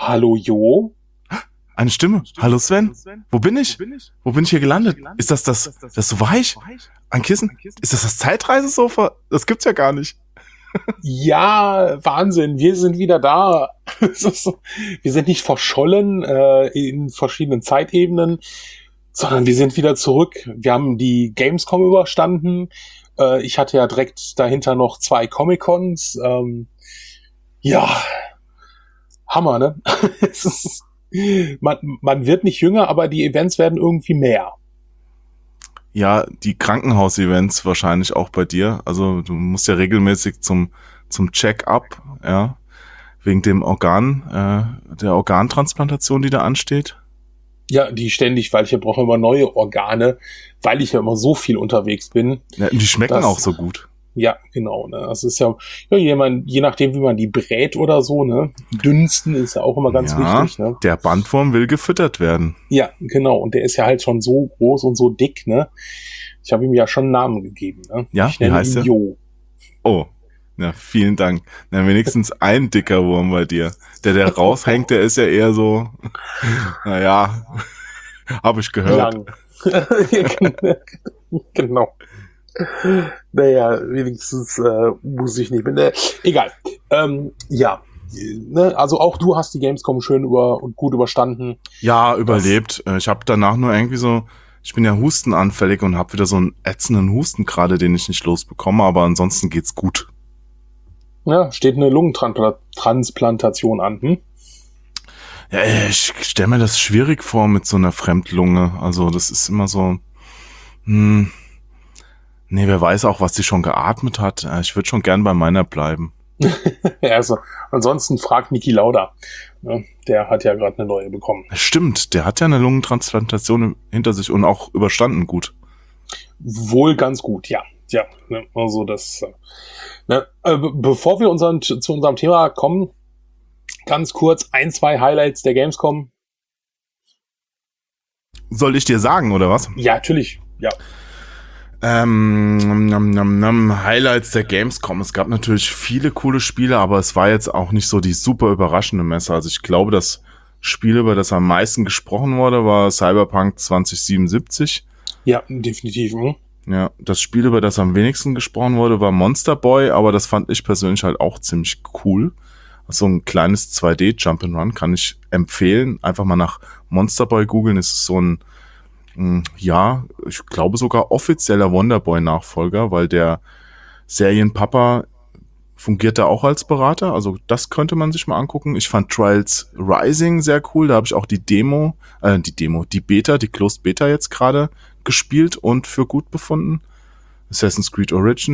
Hallo Jo? Eine Stimme. Hallo Sven. Wo bin ich? Wo bin ich hier gelandet? Ist das so weich? Ein Kissen? Ist das Zeitreisesofa? Das gibt's ja gar nicht. Ja, Wahnsinn, wir sind wieder da. Wir sind nicht verschollen in verschiedenen Zeitebenen, sondern wir sind wieder zurück. Wir haben die Gamescom überstanden. Ich hatte ja direkt dahinter noch 2 Comic-Cons. Ja, Hammer, ne? Man wird nicht jünger, aber die Events werden irgendwie mehr. Ja, die Krankenhaus-Events wahrscheinlich auch bei dir. Also du musst ja regelmäßig zum Check-up, ja, wegen dem der Organtransplantation, die da ansteht. Ja, die ständig, weil ich brauche immer neue Organe, weil ich ja immer so viel unterwegs bin. Ja, die schmecken auch so gut. Ja, genau. Ne? Das ist ja je nachdem, wie man die brät oder so, ne? Dünsten ist ja auch immer ganz wichtig. Ne? Der Bandwurm will gefüttert werden. Ja, genau. Und der ist ja halt schon so groß und so dick, ne? Ich habe ihm ja schon einen Namen gegeben. Ne? Ja, ich nenne ihn Jo. Oh, ja, vielen Dank. Na, wenigstens ein dicker Wurm bei dir. Der raushängt, der ist ja eher so, naja, habe ich gehört. Lang. Genau. Naja, wenigstens muss ich nicht. Egal. Ja. Ne? Also auch du hast die Gamescom schön und gut überstanden. Ja, überlebt. Ich habe danach nur irgendwie ich bin ja hustenanfällig und habe wieder so einen ätzenden Husten gerade, den ich nicht losbekomme, aber ansonsten geht's gut. Ja, steht eine Lungentransplantation an, hm? Ja, ich stelle mir das schwierig vor mit so einer Fremdlunge. Also das ist immer so, nee, wer weiß auch, was sie schon geatmet hat. Ich würde schon gern bei meiner bleiben. Ja, also ansonsten fragt Niki Lauda. Ja, der hat ja gerade eine neue bekommen. Stimmt, der hat ja eine Lungentransplantation hinter sich und auch überstanden gut. Wohl ganz gut, ja. Ja, ne, also das. Ne, bevor wir zu unserem Thema kommen, ganz kurz 2 Highlights der Gamescom. Soll ich dir sagen, oder was? Ja, natürlich, ja. Highlights der Gamescom. Es gab natürlich viele coole Spiele, aber es war jetzt auch nicht so die super überraschende Messe. Also ich glaube, das Spiel, über das am meisten gesprochen wurde, war Cyberpunk 2077. Ja, definitiv. Ja, das Spiel, über das am wenigsten gesprochen wurde, war Monster Boy, aber das fand ich persönlich halt auch ziemlich cool. So ein kleines 2D Jump'n'Run kann ich empfehlen. Einfach mal nach Monster Boy googeln. Es ist so ein, ja, ich glaube sogar offizieller Wonderboy-Nachfolger, weil der Serienpapa fungiert da auch als Berater. Also das könnte man sich mal angucken. Ich fand Trials Rising sehr cool. Da habe ich auch die Beta, die Closed Beta jetzt gerade gespielt und für gut befunden. Assassin's Creed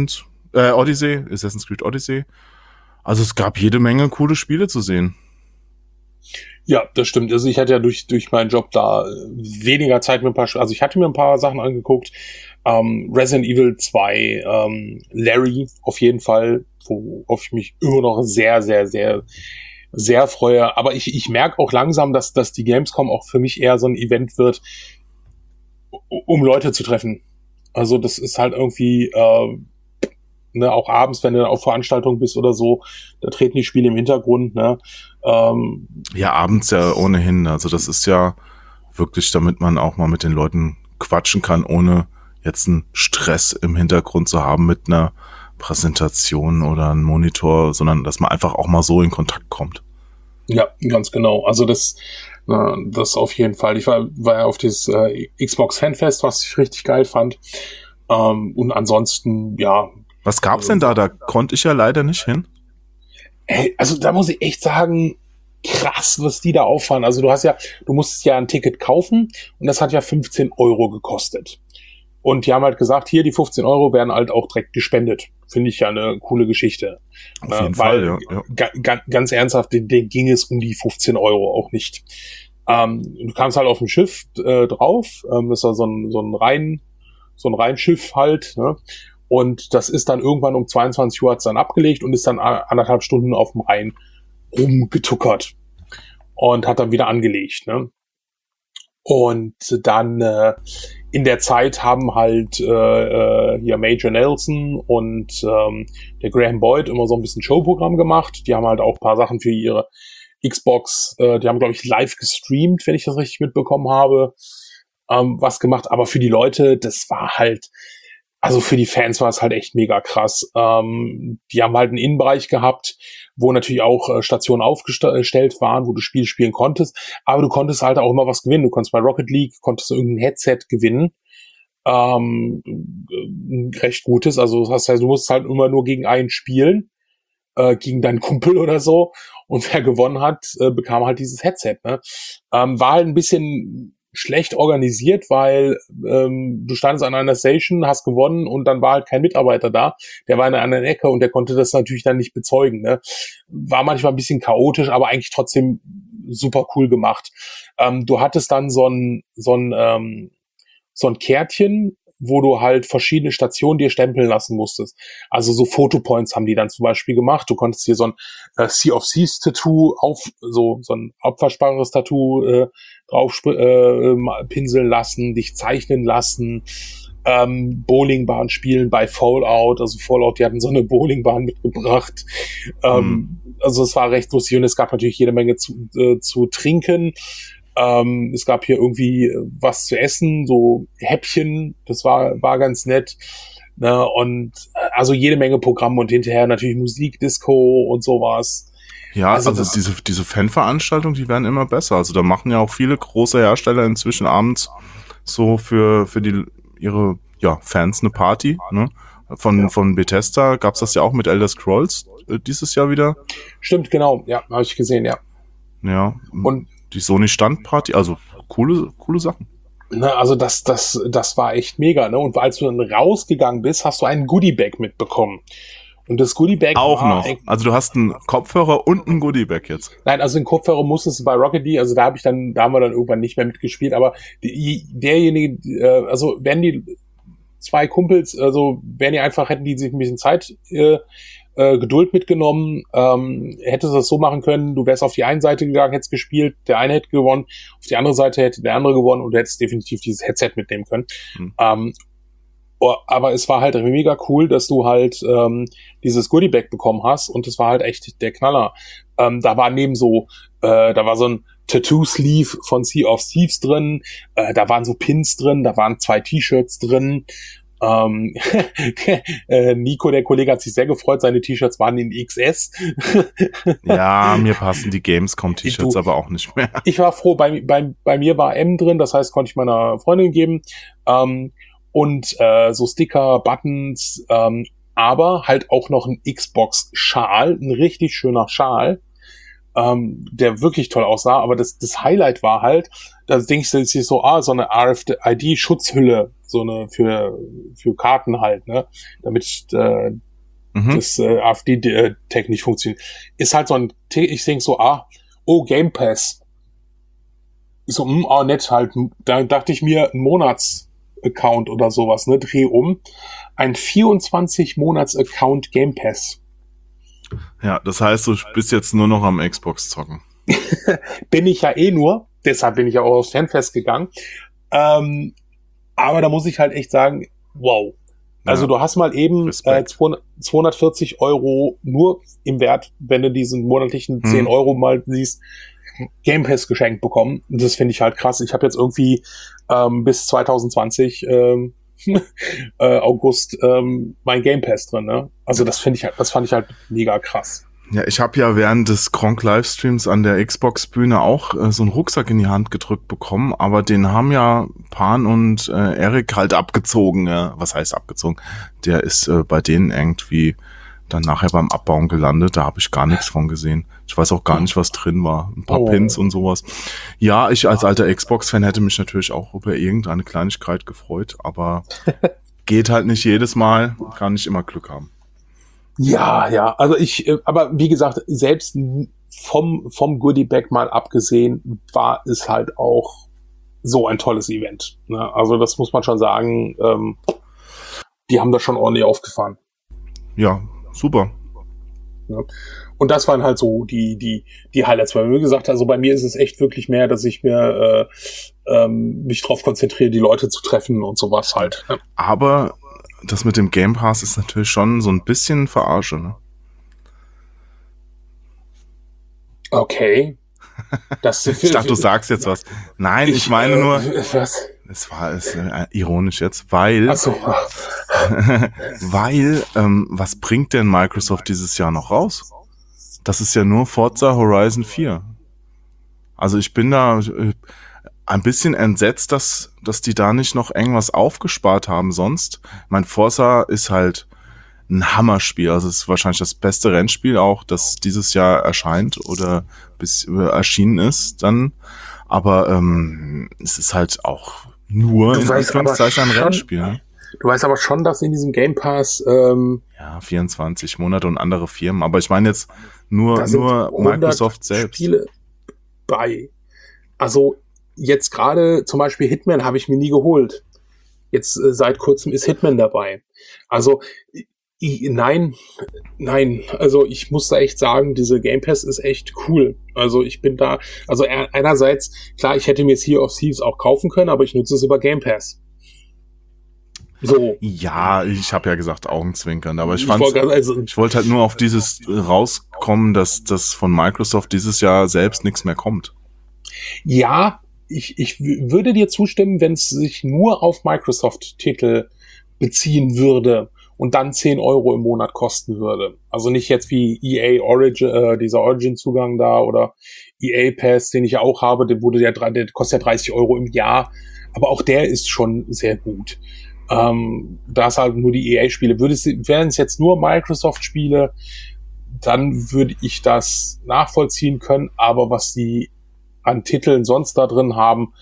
Odyssey. Also es gab jede Menge coole Spiele zu sehen. Ja, das stimmt. Also ich hatte ja durch meinen Job da weniger Zeit mit also ich hatte mir ein paar Sachen angeguckt. Resident Evil 2, Larry auf jeden Fall, worauf ich mich immer noch sehr, sehr, sehr, sehr freue. Aber ich merke auch langsam, dass die Gamescom auch für mich eher so ein Event wird, um Leute zu treffen. Also das ist halt irgendwie ne, auch abends, wenn du auf Veranstaltungen bist oder so, da treten die Spiele im Hintergrund, ne? Ja, abends ja ohnehin. Also das ist ja wirklich, damit man auch mal mit den Leuten quatschen kann, ohne jetzt einen Stress im Hintergrund zu haben mit einer Präsentation oder einem Monitor, sondern dass man einfach auch mal so in Kontakt kommt. Ja, ganz genau. Also das auf jeden Fall. Ich war ja auf das Xbox Fanfest, was ich richtig geil fand. Und ansonsten, ja. Was gab's denn da? Da konnte ich ja leider nicht hin. Also da muss ich echt sagen, krass, was die da auffahren. Also du musstest ja ein Ticket kaufen und das hat ja 15 Euro gekostet. Und die haben halt gesagt, hier die 15 Euro werden halt auch direkt gespendet. Finde ich ja eine coole Geschichte. Auf jeden Fall, ja. Ganz ernsthaft, denen ging es um die 15 Euro auch nicht. Du kamst halt auf dem Schiff drauf, das war so ein Rheinschiff halt, ne? Und das ist dann irgendwann um 22 Uhr hat's dann abgelegt und ist dann 1,5 Stunden auf dem Rhein rumgetuckert und hat dann wieder angelegt, ne? Und dann in der Zeit haben halt hier Major Nelson und der Graham Boyd immer so ein bisschen Showprogramm gemacht. Die haben halt auch ein paar Sachen für Xbox, die haben, glaube ich, live gestreamt, wenn ich das richtig mitbekommen habe, was gemacht. Aber für die Leute, das war halt, also für die Fans war es halt echt mega krass. Die haben halt einen Innenbereich gehabt, wo natürlich auch Stationen aufgestellt waren, wo du Spiele spielen konntest. Aber du konntest halt auch immer was gewinnen. Du konntest bei Rocket League, konntest du irgendein Headset gewinnen. Recht gutes. Also das heißt, du musst halt immer nur gegen einen spielen, gegen deinen Kumpel oder so. Und wer gewonnen hat, bekam halt dieses Headset. Ne? War halt ein bisschen schlecht organisiert, weil du standest an einer Station, hast gewonnen und dann war halt kein Mitarbeiter da. Der war in einer anderen Ecke und der konnte das natürlich dann nicht bezeugen. Ne? War manchmal ein bisschen chaotisch, aber eigentlich trotzdem super cool gemacht. Du hattest dann so ein Kärtchen, wo du halt verschiedene Stationen dir stempeln lassen musstest. Also so Fotopoints haben die dann zum Beispiel gemacht. Du konntest hier so ein Sea of Thieves Tattoo so ein abwaschbares Tattoo drauf pinseln lassen, dich zeichnen lassen, Bowlingbahn spielen bei Fallout. Also Fallout, die hatten so eine Bowlingbahn mitgebracht. Also es war recht lustig und es gab natürlich jede Menge zu trinken. Es gab hier irgendwie was zu essen, so Häppchen, das war ganz nett. Ne? Und also jede Menge Programme und hinterher natürlich Musik, Disco und sowas. Ja, also diese Fanveranstaltungen, die werden immer besser. Also da machen ja auch viele große Hersteller inzwischen abends so für ihre Fans eine Party. Ne? Von Bethesda gab's das ja auch mit Elder Scrolls dieses Jahr wieder. Stimmt, genau. Ja, habe ich gesehen, ja. Ja. Und die Sony Standparty, also coole Sachen. Ne, also das war echt mega, ne? Und als du dann rausgegangen bist, hast du einen Goodiebag mitbekommen. Und das Goodiebag auch noch. Also du hast einen Kopfhörer und einen Goodiebag jetzt. Nein, also den Kopfhörer musstest du bei Rocket League, also da haben wir dann irgendwann nicht mehr mitgespielt, aber derjenige, also wenn die zwei Kumpels, also wenn die einfach hätten die sich ein bisschen Zeit Geduld mitgenommen, hättest du das so machen können, du wärst auf die eine Seite gegangen, hättest gespielt, der eine hätte gewonnen, auf die andere Seite hätte der andere gewonnen und du hättest definitiv dieses Headset mitnehmen können. Aber es war halt mega cool, dass du halt dieses Goodiebag bekommen hast und es war halt echt der Knaller. Da war da war so ein Tattoo-Sleeve von Sea of Thieves drin, da waren so Pins drin, da waren 2 T-Shirts drin. Nico, der Kollege, hat sich sehr gefreut, seine T-Shirts waren in XS. Ja, mir passen die Gamescom-T-Shirts aber auch nicht mehr. Ich war froh, bei mir war M drin, das heißt, konnte ich meiner Freundin geben. Und so Sticker, Buttons, aber halt auch noch ein Xbox-Schal, ein richtig schöner Schal, der wirklich toll aussah, aber das Highlight war halt, da denkst du sich so, so eine RFID-Schutzhülle, so eine für Karten halt, ne, damit das AfD-Tag nicht funktioniert. Ist halt so ein, ich denk so, Game Pass. So, nett halt. Da dachte ich mir, ein Monats-Account oder sowas, ne, dreh um. Ein 24-Monats-Account Game Pass. Ja, das heißt, du bist jetzt nur noch am Xbox zocken. Bin ich ja nur, deshalb bin ich ja auch aufs Fanfest gegangen. Aber da muss ich halt echt sagen, wow. Also du hast mal eben 240 € nur im Wert, wenn du diesen monatlichen 10 € mal siehst, Game Pass geschenkt bekommen. Das finde ich halt krass. Ich habe jetzt irgendwie bis 2020 August mein Game Pass drin, ne? Also das fand ich halt mega krass. Ja, ich habe ja während des Gronkh Livestreams an der Xbox-Bühne auch so einen Rucksack in die Hand gedrückt bekommen, aber den haben ja Pan und Erik halt abgezogen. Was heißt abgezogen? Der ist bei denen irgendwie dann nachher beim Abbauen gelandet. Da habe ich gar nichts von gesehen. Ich weiß auch gar nicht, was drin war. Ein paar Pins und sowas. Ja, ich als alter Xbox-Fan hätte mich natürlich auch über irgendeine Kleinigkeit gefreut, aber geht halt nicht jedes Mal, kann nicht immer Glück haben. Ja, also aber wie gesagt, selbst vom Goodiebag mal abgesehen, war es halt auch so ein tolles Event. Ne? Also das muss man schon sagen, die haben das schon ordentlich aufgefahren. Ja, super. Ja. Und das waren halt so die Highlights. Weil, wie gesagt, also bei mir ist es echt wirklich mehr, dass ich mir mich drauf konzentriere, die Leute zu treffen und sowas halt. Ne? Aber das mit dem Game Pass ist natürlich schon so ein bisschen Verarsche, ne? Okay. Ich dachte, du sagst jetzt was. Nein, ich meine nur, was? es war ironisch jetzt, weil, Ach so. was bringt denn Microsoft dieses Jahr noch raus? Das ist ja nur Forza Horizon 4. Also ich bin da ein bisschen entsetzt, dass die da nicht noch irgendwas aufgespart haben sonst. Mein Forza ist halt ein Hammerspiel. Also es ist wahrscheinlich das beste Rennspiel auch, das dieses Jahr erscheint oder bis erschienen ist dann. Aber es ist halt auch nur in Anführungszeichen ein Rennspiel. Ne? Du weißt aber schon, dass in diesem Game Pass 24 Monate und andere Firmen. Aber ich meine jetzt nur Microsoft selbst. Spiele bei. Also jetzt gerade zum Beispiel Hitman habe ich mir nie geholt. Jetzt seit kurzem ist Hitman dabei. Also nein. Also ich muss da echt sagen, diese Game Pass ist echt cool. Also ich bin da, also einerseits, klar, ich hätte mir Sea of Thieves auch kaufen können, aber ich nutze es über Game Pass. So. Ja, ich habe ja gesagt Augenzwinkern, aber ich wollte halt nur auf dieses rauskommen, dass von Microsoft dieses Jahr selbst nichts mehr kommt. Ja, ich würde dir zustimmen, wenn es sich nur auf Microsoft-Titel beziehen würde und dann 10 € im Monat kosten würde. Also nicht jetzt wie EA Origin, dieser Origin-Zugang da oder EA Pass, den ich ja auch habe, der kostet ja 30 € im Jahr, aber auch der ist schon sehr gut. Da es halt nur die EA-Spiele. Wären es jetzt nur Microsoft-Spiele, dann würde ich das nachvollziehen können, aber was die an Titeln sonst da drin haben,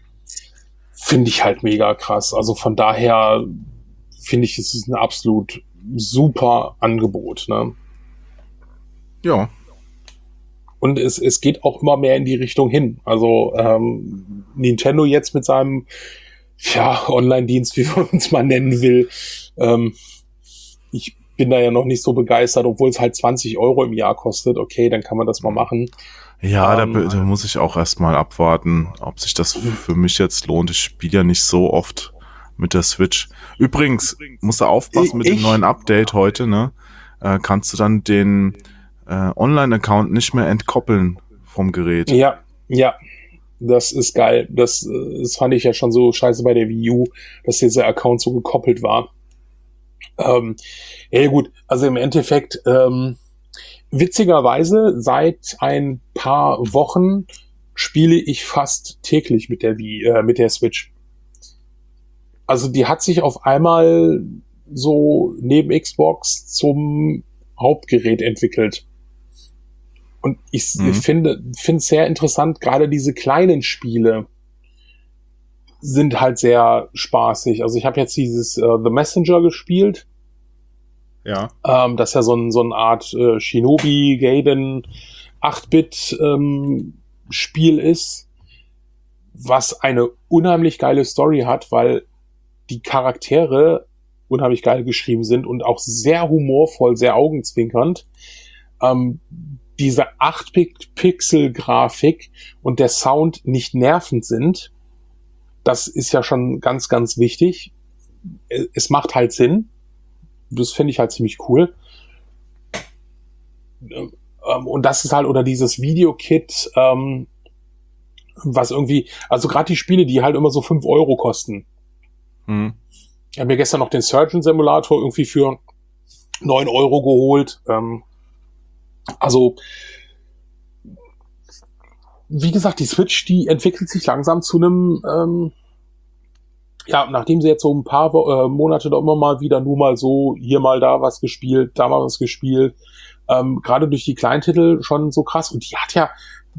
finde ich halt mega krass. Also von daher finde ich, es ist ein absolut super Angebot. Ne? Ja. Und es geht auch immer mehr in die Richtung hin. Also Nintendo jetzt mit seinem Online-Dienst, wie man es mal nennen will. Ich bin da ja noch nicht so begeistert, obwohl es halt 20 € im Jahr kostet. Okay, dann kann man das mal machen. Ja, da muss ich auch erstmal abwarten, ob sich das für mich jetzt lohnt. Ich spiele ja nicht so oft mit der Switch. Übrigens, musst du aufpassen mit dem neuen Update heute, ne? Kannst du dann den Online-Account nicht mehr entkoppeln vom Gerät. Ja. Das ist geil. Das fand ich ja schon so scheiße bei der Wii U, dass dieser Account so gekoppelt war. Ja gut, also im Endeffekt witzigerweise seit ein paar Wochen spiele ich fast täglich mit der Switch. Also die hat sich auf einmal so neben Xbox zum Hauptgerät entwickelt. Und ich finde es sehr interessant, gerade diese kleinen Spiele sind halt sehr spaßig. Also ich habe jetzt dieses The Messenger gespielt. Ja. Das ja so eine Art Shinobi Gaiden 8-Bit Spiel ist, was eine unheimlich geile Story hat, weil die Charaktere unheimlich geil geschrieben sind und auch sehr humorvoll, sehr augenzwinkernd. Diese 8-Pixel-Grafik und der Sound nicht nervend sind, das ist ja schon ganz, ganz wichtig. Es macht halt Sinn. Das finde ich halt ziemlich cool. Und das ist halt, oder dieses Videokit, was irgendwie, also gerade die Spiele, die halt immer so 5 € kosten. Ich habe mir gestern noch den Surgeon Simulator irgendwie für 9 € geholt. Also, wie gesagt, die Switch, die entwickelt sich langsam zu einem, nachdem sie jetzt so ein paar Monate da immer mal wieder nur mal so hier mal da was gespielt, da mal was gespielt, gerade durch die Kleintitel schon so krass. Und die hat ja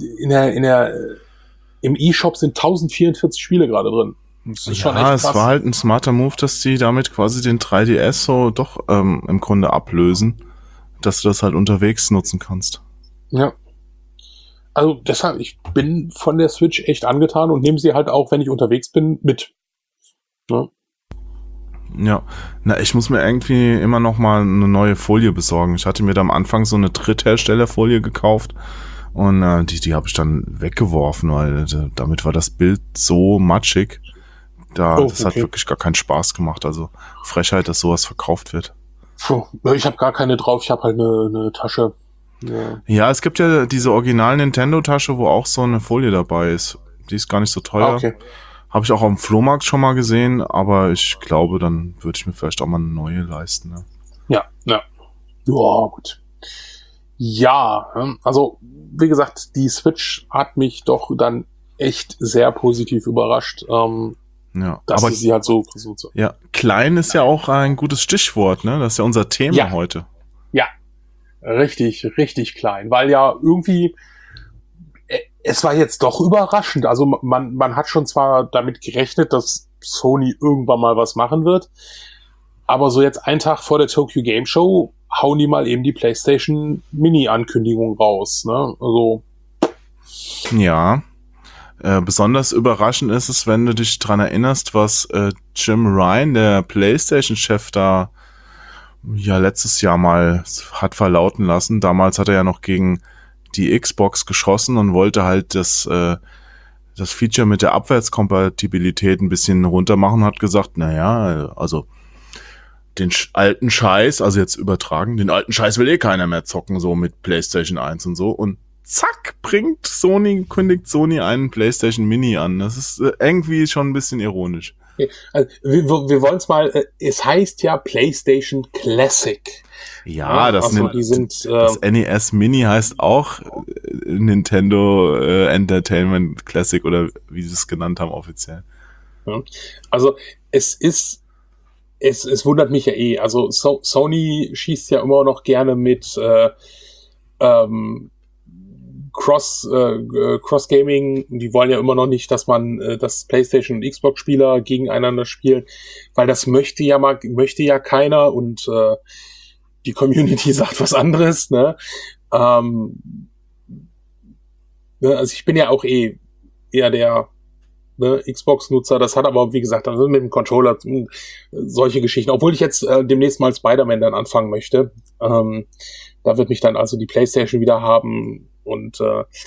im eShop sind 1044 Spiele gerade drin. Das ist schon echt krass. Es war halt ein smarter Move, dass die damit quasi den 3DS so doch im Grunde ablösen, dass du das halt unterwegs nutzen kannst. Ja. Also deshalb, ich bin von der Switch echt angetan und nehme sie halt auch, wenn ich unterwegs bin, mit. Ja, ich muss mir irgendwie immer noch mal eine neue Folie besorgen. Ich hatte mir da am Anfang so eine Drittherstellerfolie gekauft und die habe ich dann weggeworfen, weil damit war das Bild so matschig. Das hat wirklich gar keinen Spaß gemacht. Also Frechheit, dass sowas verkauft wird. Ich habe gar keine drauf. Ich habe halt eine Tasche. Ja. Ja, es gibt ja diese original Nintendo-Tasche, wo auch so eine Folie dabei ist. Die ist gar nicht so teuer. Okay. Habe ich auch auf dem Flohmarkt schon mal gesehen, aber ich glaube, dann würde ich mir vielleicht auch mal eine neue leisten. Ne? Ja. Ja, gut. Ja, also wie gesagt, die Switch hat mich doch dann echt sehr positiv überrascht, Ja, dass aber sie halt so. ja, klein ist ja auch ein gutes Stichwort, ne? Das ist ja unser Thema heute. Ja, richtig, richtig klein, weil ja irgendwie es war jetzt doch überraschend. Also man hat schon zwar damit gerechnet, dass Sony irgendwann mal was machen wird, aber so jetzt einen Tag vor der Tokyo Game Show hauen die mal eben die PlayStation Mini-Ankündigung raus. Ne? Also ja. Besonders überraschend ist es, wenn du dich dran erinnerst, was Jim Ryan, der PlayStation-Chef, da ja letztes Jahr mal hat verlauten lassen. Damals hat er ja noch gegen die Xbox geschossen und wollte halt das Feature mit der Abwärtskompatibilität ein bisschen runter machen, hat gesagt, naja, also den alten Scheiß, also jetzt übertragen, den alten Scheiß will keiner mehr zocken, so mit PlayStation 1 und so. Und zack, kündigt Sony einen PlayStation Mini an. Das ist irgendwie schon ein bisschen ironisch. Also, wir wollen es mal, es heißt ja PlayStation Classic. Ja, das das NES Mini heißt auch Nintendo Entertainment Classic oder wie sie es genannt haben offiziell. Ja. Also es wundert mich ja eh. Also Sony schießt ja immer noch gerne mit Cross-Gaming. Die wollen ja immer noch nicht, dass man das PlayStation und Xbox-Spieler gegeneinander spielen, weil das möchte ja keiner und die Community sagt was anderes. Ne? Also ich bin ja auch eher der Xbox-Nutzer, das hat aber, wie gesagt, also mit dem Controller solche Geschichten, obwohl ich jetzt demnächst mal Spider-Man dann anfangen möchte. Da wird mich dann also die PlayStation wieder haben und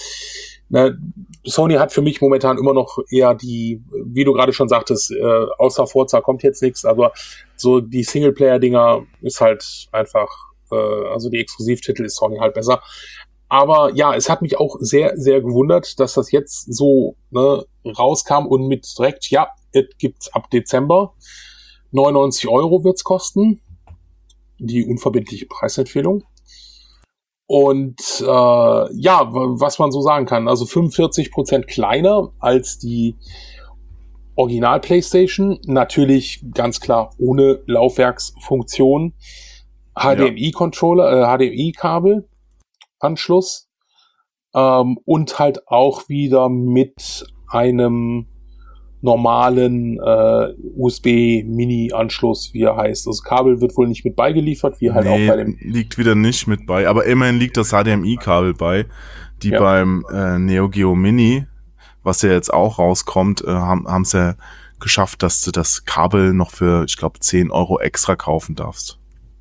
Sony hat für mich momentan immer noch eher die, wie du gerade schon sagtest, außer Forza kommt jetzt nichts, aber so die Singleplayer-Dinger ist halt einfach, also die Exklusivtitel ist Sony halt besser. Aber ja, es hat mich auch sehr, sehr gewundert, dass das jetzt so rauskam und mit direkt, ja, es gibt's ab Dezember. 99 € wird's kosten. Die unverbindliche Preisempfehlung. Und was man so sagen kann, also 45% kleiner als die Original PlayStation, natürlich ganz klar ohne Laufwerksfunktion, HDMI-Controller, HDMI-Kabel, Anschluss und halt auch wieder mit einem normalen USB-Mini-Anschluss, wie er heißt. Das Kabel wird wohl nicht mit beigeliefert, wie halt auch bei dem... liegt wieder nicht mit bei, aber immerhin liegt das HDMI-Kabel bei, die beim Neo Geo Mini, was ja jetzt auch rauskommt, haben es ja geschafft, dass du das Kabel noch für, ich glaube, 10 € extra kaufen darfst.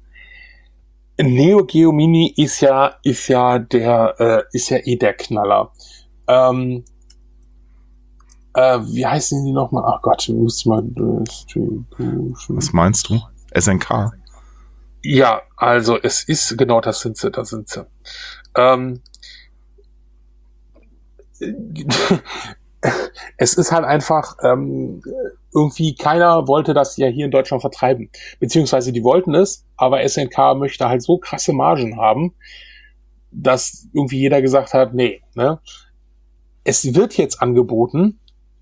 Neo Geo Mini ist ja der Knaller. Wie heißen die nochmal? Ach Gott, muss ich mal. Was meinst du? SNK? Ja, also es ist, genau, da sind sie. Es ist halt einfach, irgendwie keiner wollte das ja hier in Deutschland vertreiben. Beziehungsweise die wollten es, aber SNK möchte halt so krasse Margen haben, dass irgendwie jeder gesagt hat, nee, ne? Es wird jetzt angeboten,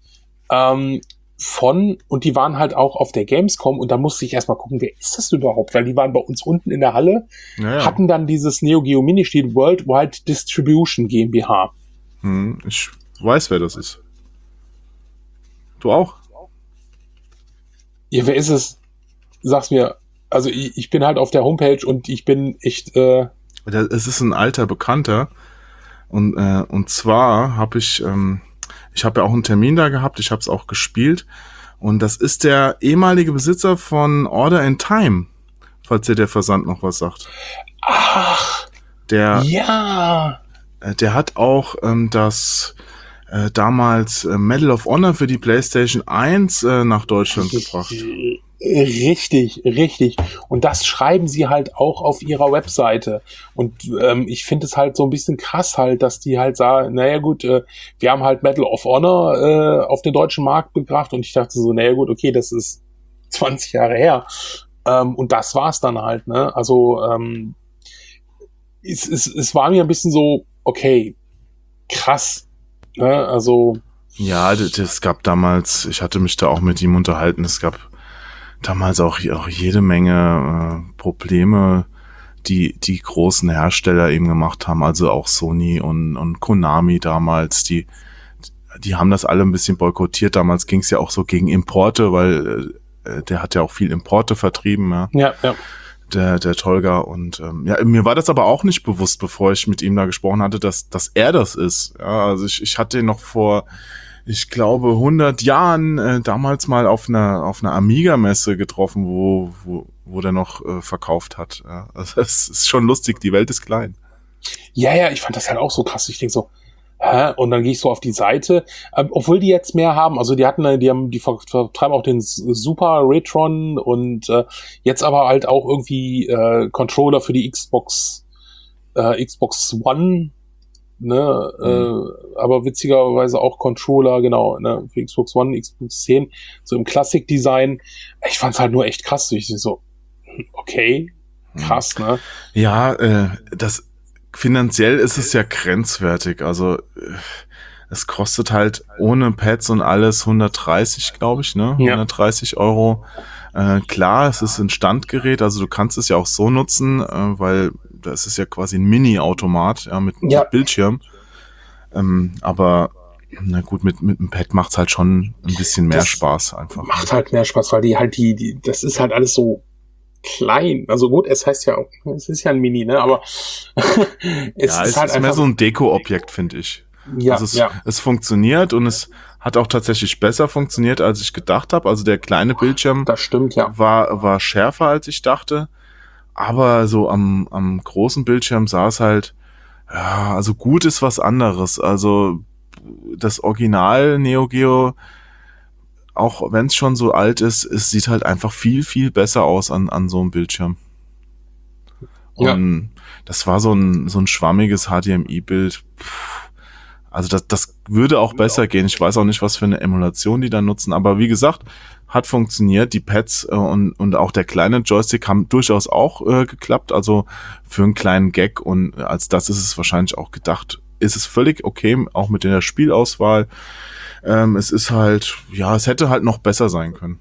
und die waren halt auch auf der Gamescom und da musste ich erstmal gucken, wer ist das überhaupt? Weil die waren bei uns unten in der Halle, hatten dann dieses Neo Geo Mini steht Worldwide Distribution GmbH. Ich weiß, wer das ist. Du auch? Ja, wer ist es? Sag's mir. Also ich bin halt auf der Homepage und ich bin echt... Es ist ein alter Bekannter und zwar habe ich habe ja auch einen Termin da gehabt, ich habe es auch gespielt und das ist der ehemalige Besitzer von Order in Time, falls dir der Versand noch was sagt. Ach, der hat auch das damals Medal of Honor für die PlayStation 1 nach Deutschland gebracht. Richtig, richtig. Und das schreiben sie halt auch auf ihrer Webseite. Und ich finde es halt so ein bisschen krass halt, dass die halt sagen, naja gut, wir haben halt Medal of Honor auf den deutschen Markt gebracht. Und ich dachte so, naja gut, okay, das ist 20 Jahre her. Und das war's dann halt, ne? Also es war mir ein bisschen so, okay, krass. Ne? Also Ja, das gab damals, ich hatte mich da auch mit ihm unterhalten, es gab damals auch jede Menge Probleme, die großen Hersteller eben gemacht haben, also auch Sony und Konami damals, die haben das alle ein bisschen boykottiert. Damals ging es ja auch so gegen Importe, weil der hat ja auch viel Importe vertrieben, ja. Der Tolga. Und ja, mir war das aber auch nicht bewusst, bevor ich mit ihm da gesprochen hatte, dass er das ist. Ja, also ich hatte ihn noch vor, ich glaube, 100 Jahren damals mal auf einer Amiga-Messe getroffen, wo der noch verkauft hat. Ja, also es ist schon lustig, die Welt ist klein. Ja, ich fand das halt auch so krass. Ich denke so, hä? Und dann gehe ich so auf die Seite, obwohl die jetzt mehr haben. Also die vertreiben auch den Super Retron und jetzt aber halt auch irgendwie Controller für die Xbox One. Ne, aber witzigerweise auch Controller, genau, ne, für Xbox One, Xbox 10, so im Classic-Design. Ich fand's halt nur echt krass. Ich so, okay, krass, ne? Ja, das finanziell ist es ja grenzwertig. Also es kostet halt ohne Pads und alles 130, glaube ich, ne? 130 Euro. Klar, es ist ein Standgerät, also du kannst es ja auch so nutzen, weil das ist ja quasi ein Mini-Automat, ja, mit Bildschirm. Aber na gut, mit dem Pad macht's halt schon ein bisschen mehr Spaß einfach. Macht halt mehr Spaß, weil die halt das ist halt alles so klein. Also gut, es heißt ja, es ist ja ein Mini, ne? Aber es ist halt einfach mehr so ein Deko-Objekt, finde ich. Ja, also es funktioniert und es hat auch tatsächlich besser funktioniert, als ich gedacht habe. Also der kleine Bildschirm, das stimmt, ja, war schärfer, als ich dachte. Aber so am großen Bildschirm sah es halt, ja, also gut ist was anderes. Also das Original Neo Geo, auch wenn es schon so alt ist, es sieht halt einfach viel, viel besser aus an so einem Bildschirm. Und das war so ein schwammiges HDMI-Bild. Also das würde auch besser gehen. Ich weiß auch nicht, was für eine Emulation die da nutzen. Aber wie gesagt, hat funktioniert. Die Pads und auch der kleine Joystick haben durchaus auch geklappt. Also für einen kleinen Gag und als das ist es wahrscheinlich auch gedacht. Ist es völlig okay, auch mit der Spielauswahl. Es ist halt, ja, es hätte halt noch besser sein können.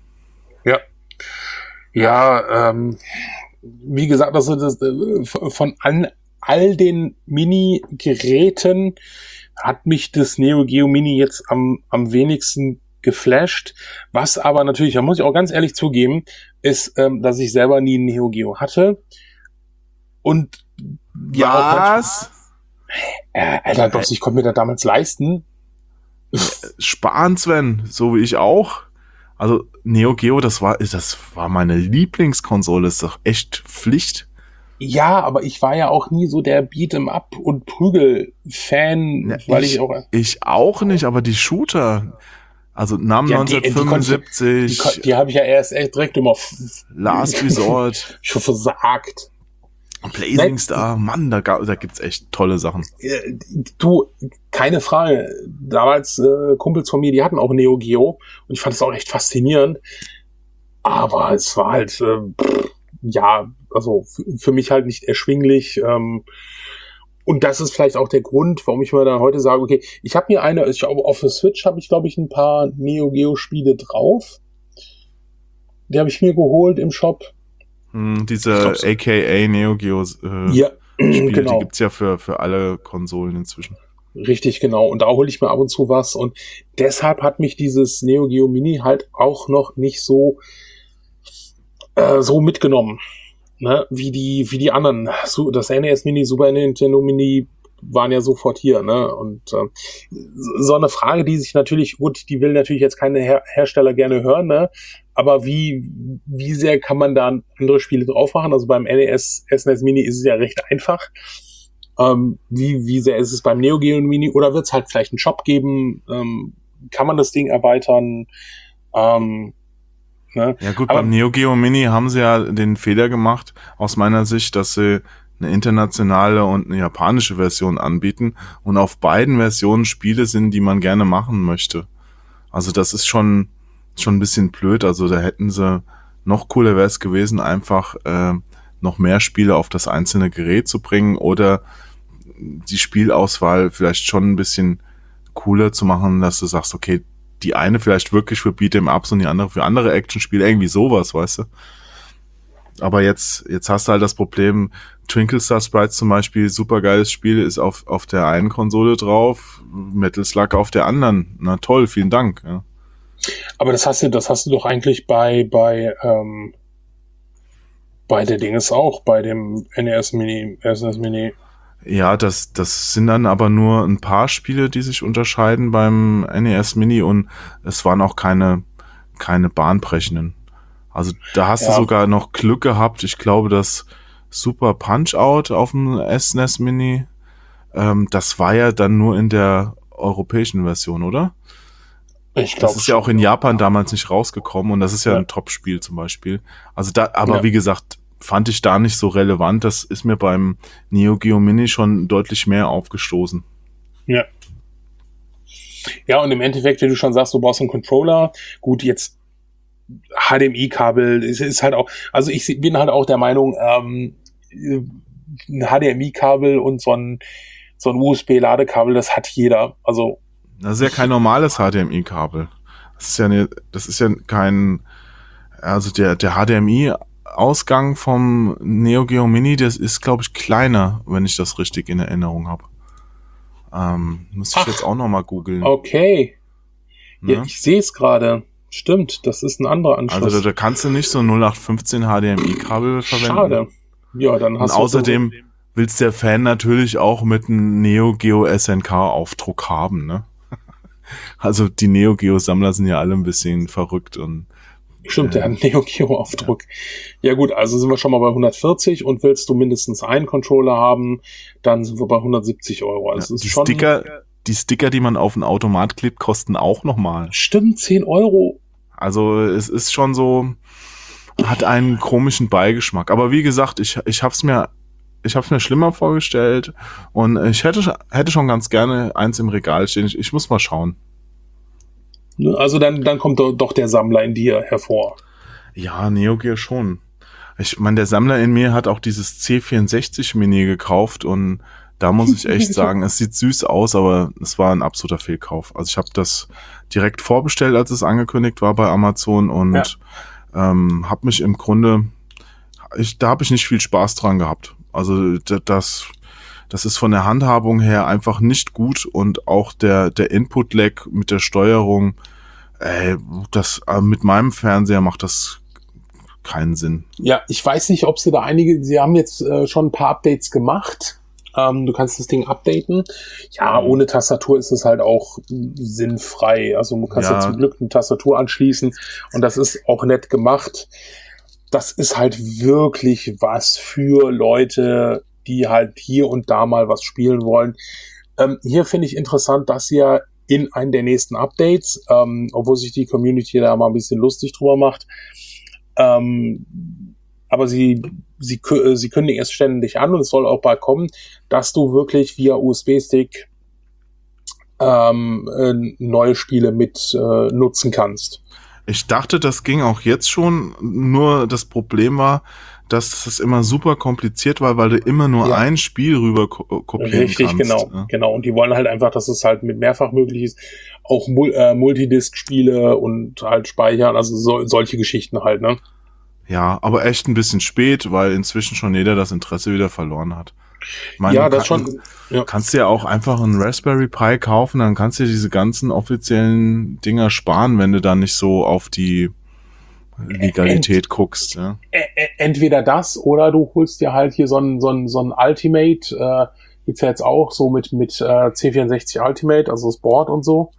Ja, wie gesagt, also von all den Mini-Geräten hat mich das Neo Geo Mini jetzt am wenigsten geflasht. Was aber natürlich, da muss ich auch ganz ehrlich zugeben, ist, dass ich selber nie ein Neo Geo hatte. Und was? Alter, doch, ich konnte mir das damals leisten. Sparen, Sven, so wie ich auch. Also Neo Geo, das war meine Lieblingskonsole, ist doch echt Pflicht. Ja, aber ich war ja auch nie so der Beat'em-up und Prügel-Fan, ja, weil ich auch nicht, aber die Shooter, also Namen 1975, die habe ich ja erst direkt immer Last Resort, schon versagt. Blazing Star, Mann, da gibt's echt tolle Sachen. Du, keine Frage. Damals Kumpels von mir, die hatten auch Neo Geo und ich fand es auch echt faszinierend. Aber es war halt, ja, also für mich halt nicht erschwinglich. Und das ist vielleicht auch der Grund, warum ich mir dann heute sage, okay, ich habe mir auf der Switch habe ich, glaube ich, ein paar Neo Geo Spiele drauf. Die habe ich mir geholt im Shop. Diese aka Neo Geo Spiele, genau. Die gibt's ja für alle Konsolen inzwischen. Richtig, genau. Und da hole ich mir ab und zu was. Und deshalb hat mich dieses Neo Geo Mini halt auch noch nicht so mitgenommen, ne? Wie die anderen. Das NES Mini, Super Nintendo Mini waren ja sofort hier, ne? Und so eine Frage, die sich natürlich, gut, die will natürlich jetzt keine Hersteller gerne hören, ne? Aber wie sehr kann man da andere Spiele drauf machen? Also beim SNES Mini ist es ja recht einfach. Wie sehr ist es beim Neo Geo Mini? Oder wird es halt vielleicht einen Shop geben? Kann man das Ding erweitern? Ne? Ja gut, Aber beim Neo Geo Mini haben sie ja den Fehler gemacht, aus meiner Sicht, dass sie eine internationale und eine japanische Version anbieten und auf beiden Versionen Spiele sind, die man gerne machen möchte. Also das ist schon ein bisschen blöd. Also da hätten sie, noch cooler wäre es gewesen, einfach noch mehr Spiele auf das einzelne Gerät zu bringen oder die Spielauswahl vielleicht schon ein bisschen cooler zu machen, dass du sagst, okay, die eine vielleicht wirklich für Beat'em-Ups und die andere für andere Actionspiele, irgendwie sowas, weißt du. Aber jetzt hast du halt das Problem, Twinkle Star Sprites zum Beispiel, super geiles Spiel, ist auf der einen Konsole drauf, Metal Slug auf der anderen. Na toll, vielen Dank. Ja. Aber das hast du doch eigentlich bei der Dinges auch, bei dem SNES Mini. Ja, das sind dann aber nur ein paar Spiele, die sich unterscheiden beim NES Mini und es waren auch keine bahnbrechenden. Also da hast du sogar noch Glück gehabt. Ich glaube, das Super Punch-Out auf dem SNES Mini, das war ja dann nur in der europäischen Version, oder? Ich glaube, das ist ja auch in Japan damals nicht rausgekommen und das ist ja ein Top-Spiel zum Beispiel. Also wie gesagt, fand ich da nicht so relevant. Das ist mir beim Neo Geo Mini schon deutlich mehr aufgestoßen. Ja. Ja, und im Endeffekt, wie du schon sagst, du brauchst einen Controller. Gut, jetzt HDMI-Kabel ist halt auch, also ich bin halt auch der Meinung, ein HDMI-Kabel und so ein USB-Ladekabel, das hat jeder. Also das ist ja kein normales HDMI-Kabel. Das ist ja kein, also der HDMI-Ausgang vom Neo Geo Mini, das ist, glaube ich, kleiner, wenn ich das richtig in Erinnerung habe. Muss ich jetzt auch nochmal googeln. Okay. Ja, ich sehe es gerade. Stimmt, das ist ein anderer Anschluss. Also da kannst du nicht so 0815 HDMI-Kabel verwenden. Schade. Ja, dann hast du. Und außerdem willst der Fan natürlich auch mit einem Neo Geo SNK-Aufdruck haben, ne? Also die Neo Geo Sammler sind ja alle ein bisschen verrückt und stimmt, der hat einen Neo Geo Aufdruck. Ja gut, also sind wir schon mal bei 140 und willst du mindestens einen Controller haben, dann sind wir bei 170 €. Also ist schon die Sticker, die man auf ein Automat klebt, kosten auch nochmal. Stimmt, 10 €. Also es ist schon so, hat einen komischen Beigeschmack. Aber wie gesagt, ich hab's mir schlimmer vorgestellt und ich hätte schon ganz gerne eins im Regal stehen. Ich muss mal schauen. Also dann kommt doch der Sammler in dir hervor. Ja, Neo Geo schon. Ich meine, der Sammler in mir hat auch dieses C64 Mini gekauft und da muss ich echt sagen, es sieht süß aus, aber es war ein absoluter Fehlkauf. Also ich habe das direkt vorbestellt, als es angekündigt war bei Amazon und habe mich im Grunde, da habe ich nicht viel Spaß dran gehabt. Also das ist von der Handhabung her einfach nicht gut und auch der Input-Lag mit der Steuerung, mit meinem Fernseher macht das keinen Sinn. Ja, ich weiß nicht, ob sie haben jetzt schon ein paar Updates gemacht. Du kannst das Ding updaten. Ja, ohne Tastatur ist es halt auch sinnfrei. Also du kannst ja zum Glück eine Tastatur anschließen und das ist auch nett gemacht. Das ist halt wirklich was für Leute, die halt hier und da mal was spielen wollen. Hier finde ich interessant, dass ihr in einem der nächsten Updates, obwohl sich die Community da mal ein bisschen lustig drüber macht, aber sie kündigen es ständig an und es soll auch bald kommen, dass du wirklich via USB-Stick neue Spiele mit nutzen kannst. Ich dachte, das ging auch jetzt schon, nur das Problem war, dass es immer super kompliziert war, weil du immer nur ein Spiel rüber kopieren kannst. Richtig, genau. Und die wollen halt einfach, dass es halt mit mehrfach möglich ist, auch Multidisc-Spiele und halt speichern, also solche Geschichten halt, ne? Ja, aber echt ein bisschen spät, weil inzwischen schon jeder das Interesse wieder verloren hat. Kannst du ja auch einfach einen Raspberry Pi kaufen, dann kannst du dir diese ganzen offiziellen Dinger sparen, wenn du da nicht so auf die Legalität guckst. Ja. Entweder das oder du holst dir halt hier so ein Ultimate, gibt's ja jetzt auch so mit C64 Ultimate, also das Board und so,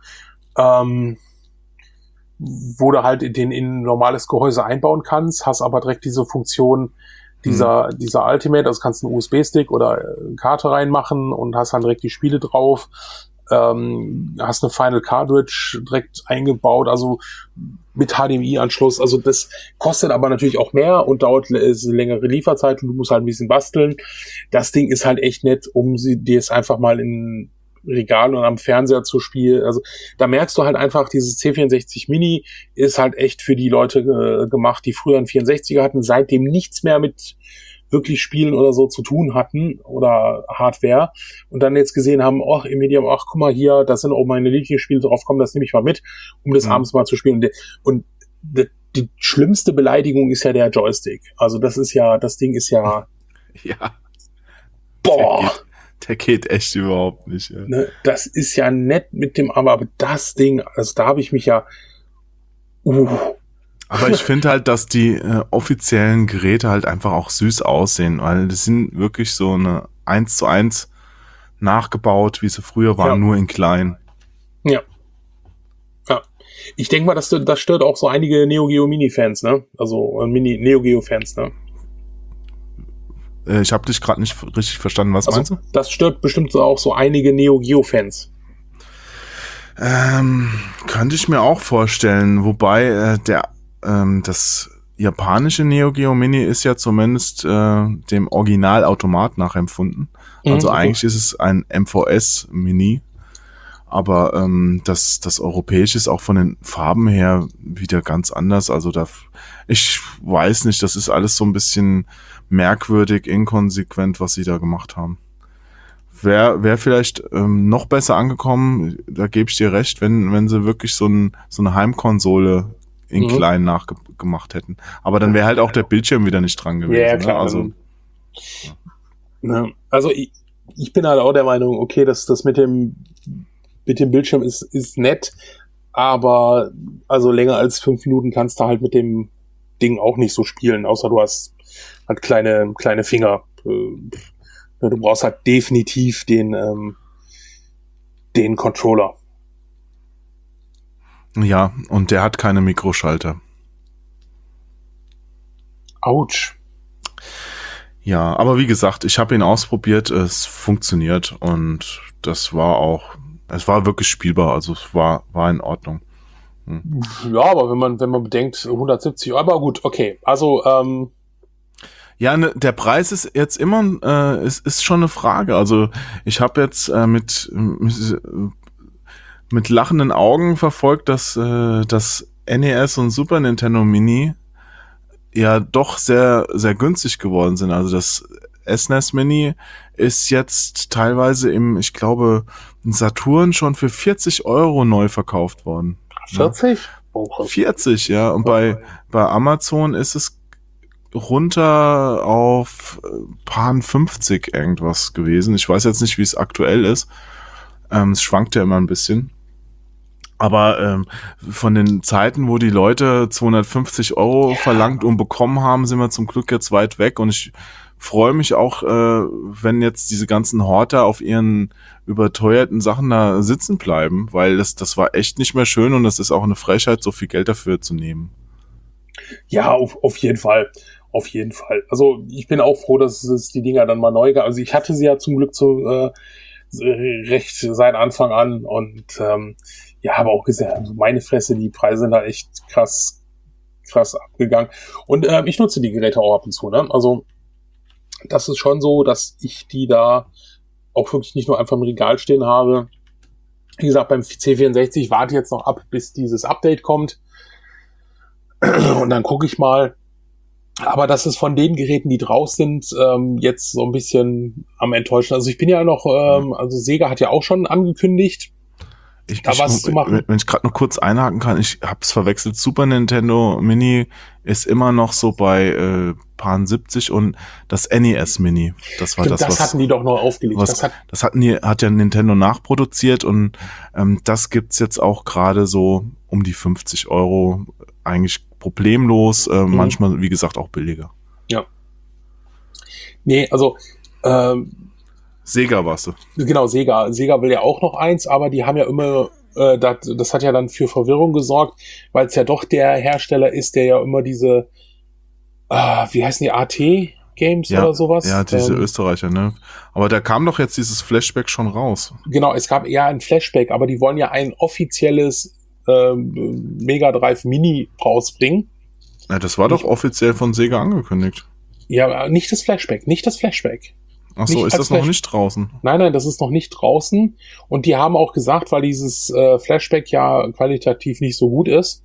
wo du halt in ein normales Gehäuse einbauen kannst, hast aber direkt diese Funktion dieser Ultimate, also kannst du einen USB-Stick oder eine Karte reinmachen und hast dann direkt die Spiele drauf. hast eine Final Cartridge direkt eingebaut, also mit HDMI-Anschluss. Also das kostet aber natürlich auch mehr und dauert längere Lieferzeit und du musst halt ein bisschen basteln. Das Ding ist halt echt nett, um dir es einfach mal in Regal und am Fernseher zu spielen. Also da merkst du halt einfach, dieses C64 Mini ist halt echt für die Leute gemacht, die früher einen 64er hatten, seitdem nichts mehr mit wirklich Spielen oder so zu tun hatten oder Hardware und dann jetzt gesehen haben, im Medium, guck mal hier, da sind auch meine Lieblingsspiele drauf, komm, das nehme ich mal mit, um das abends mal zu spielen. Und die schlimmste Beleidigung ist ja der Joystick. Also das Ding ist ja Ja. boah. Der geht echt überhaupt nicht. Ja. Ne, das ist ja nett mit dem, aber das Ding, also da habe ich mich ja Aber ich finde halt, dass die offiziellen Geräte halt einfach auch süß aussehen, weil das sind wirklich so eine 1:1 nachgebaut, wie sie früher waren, nur in klein. Ja. Ja. Ich denke mal, das stört auch so einige Neo Geo Mini-Fans, ne? Also Neo Geo Fans, ne? Ich habe dich gerade nicht richtig verstanden. Was meinst du? Das stört bestimmt auch so einige Neo Geo Fans. Könnte ich mir auch vorstellen, wobei das japanische Neo Geo Mini ist ja zumindest dem Originalautomat nachempfunden. Also eigentlich ist es ein MVS Mini, aber das europäische ist auch von den Farben her wieder ganz anders. Also ich weiß nicht, das ist alles so ein bisschen merkwürdig, inkonsequent, was sie da gemacht haben. Wäre vielleicht noch besser angekommen, da gebe ich dir recht, wenn sie wirklich so eine Heimkonsole in klein nachgemacht hätten. Aber dann wäre halt auch der Bildschirm wieder nicht dran gewesen. Ja, klar. Ne? Also ich bin halt auch der Meinung, okay, das mit dem Bildschirm ist nett, aber also länger als 5 Minuten kannst du halt mit dem Ding auch nicht so spielen, außer du hast halt kleine Finger. Du brauchst halt definitiv den Controller. Ja, und der hat keine Mikroschalter. Autsch. Ja, aber wie gesagt, ich habe ihn ausprobiert, es funktioniert und es war wirklich spielbar, also es war in Ordnung. Ja, aber wenn man bedenkt, 170 Euro, aber gut, okay, also ja, der Preis ist jetzt immer, ist schon eine Frage. Also ich habe jetzt mit lachenden Augen verfolgt, dass das NES und Super Nintendo Mini ja doch sehr, sehr günstig geworden sind. Also das SNES Mini ist jetzt teilweise ich glaube, in Saturn schon für 40 Euro neu verkauft worden. 40? Ja? 40, ja. Und bei Amazon ist es runter auf paar 50 irgendwas gewesen. Ich weiß jetzt nicht, wie es aktuell ist. Es schwankt ja immer ein bisschen. Aber von den Zeiten, wo die Leute 250 Euro verlangt und bekommen haben, sind wir zum Glück jetzt weit weg. Und ich freue mich auch, wenn jetzt diese ganzen Horter auf ihren überteuerten Sachen da sitzen bleiben, weil das war echt nicht mehr schön und das ist auch eine Frechheit, so viel Geld dafür zu nehmen. Ja, auf jeden Fall. Auf jeden Fall. Also ich bin auch froh, dass es die Dinger dann mal neu gab. Also ich hatte sie ja zum Glück recht seit Anfang an und ja, habe auch gesehen, also meine Fresse, die Preise sind da echt krass abgegangen. Und ich nutze die Geräte auch ab und zu, ne? Also das ist schon so, dass ich die da auch wirklich nicht nur einfach im Regal stehen habe. Wie gesagt, beim C64 warte jetzt noch ab, bis dieses Update kommt. Und dann gucke ich mal. Aber das ist von den Geräten, die draus sind, jetzt so ein bisschen am Enttäuschen. Also ich bin ja noch, also Sega hat ja auch schon angekündigt, da was zu machen. Wenn ich gerade noch kurz einhaken kann, ich hab's verwechselt. Super Nintendo Mini ist immer noch so bei paar 70 und das NES Mini. Das war das hatten die doch noch aufgelegt. Hat ja Nintendo nachproduziert und das gibt's jetzt auch gerade so um die 50 Euro eigentlich problemlos, manchmal, wie gesagt, auch billiger. Ja. Nee, also Sega warst du. Genau, Sega will ja auch noch eins, aber die haben ja immer, das hat ja dann für Verwirrung gesorgt, weil es ja doch der Hersteller ist, der ja immer diese, wie heißen die, AT? Games Ja, oder sowas. ja, diese Österreicher, ne? Aber da kam doch jetzt dieses Flashback schon raus. Genau, es gab eher ein Flashback, aber die wollen ja ein offizielles Mega Drive Mini rausbringen. Ja, das war doch offiziell von Sega angekündigt. Ja, nicht das Flashback. Ach so, Nicht ist als das noch Flash- nicht draußen? Nein, das ist noch nicht draußen. Und die haben auch gesagt, weil dieses Flashback ja qualitativ nicht so gut ist,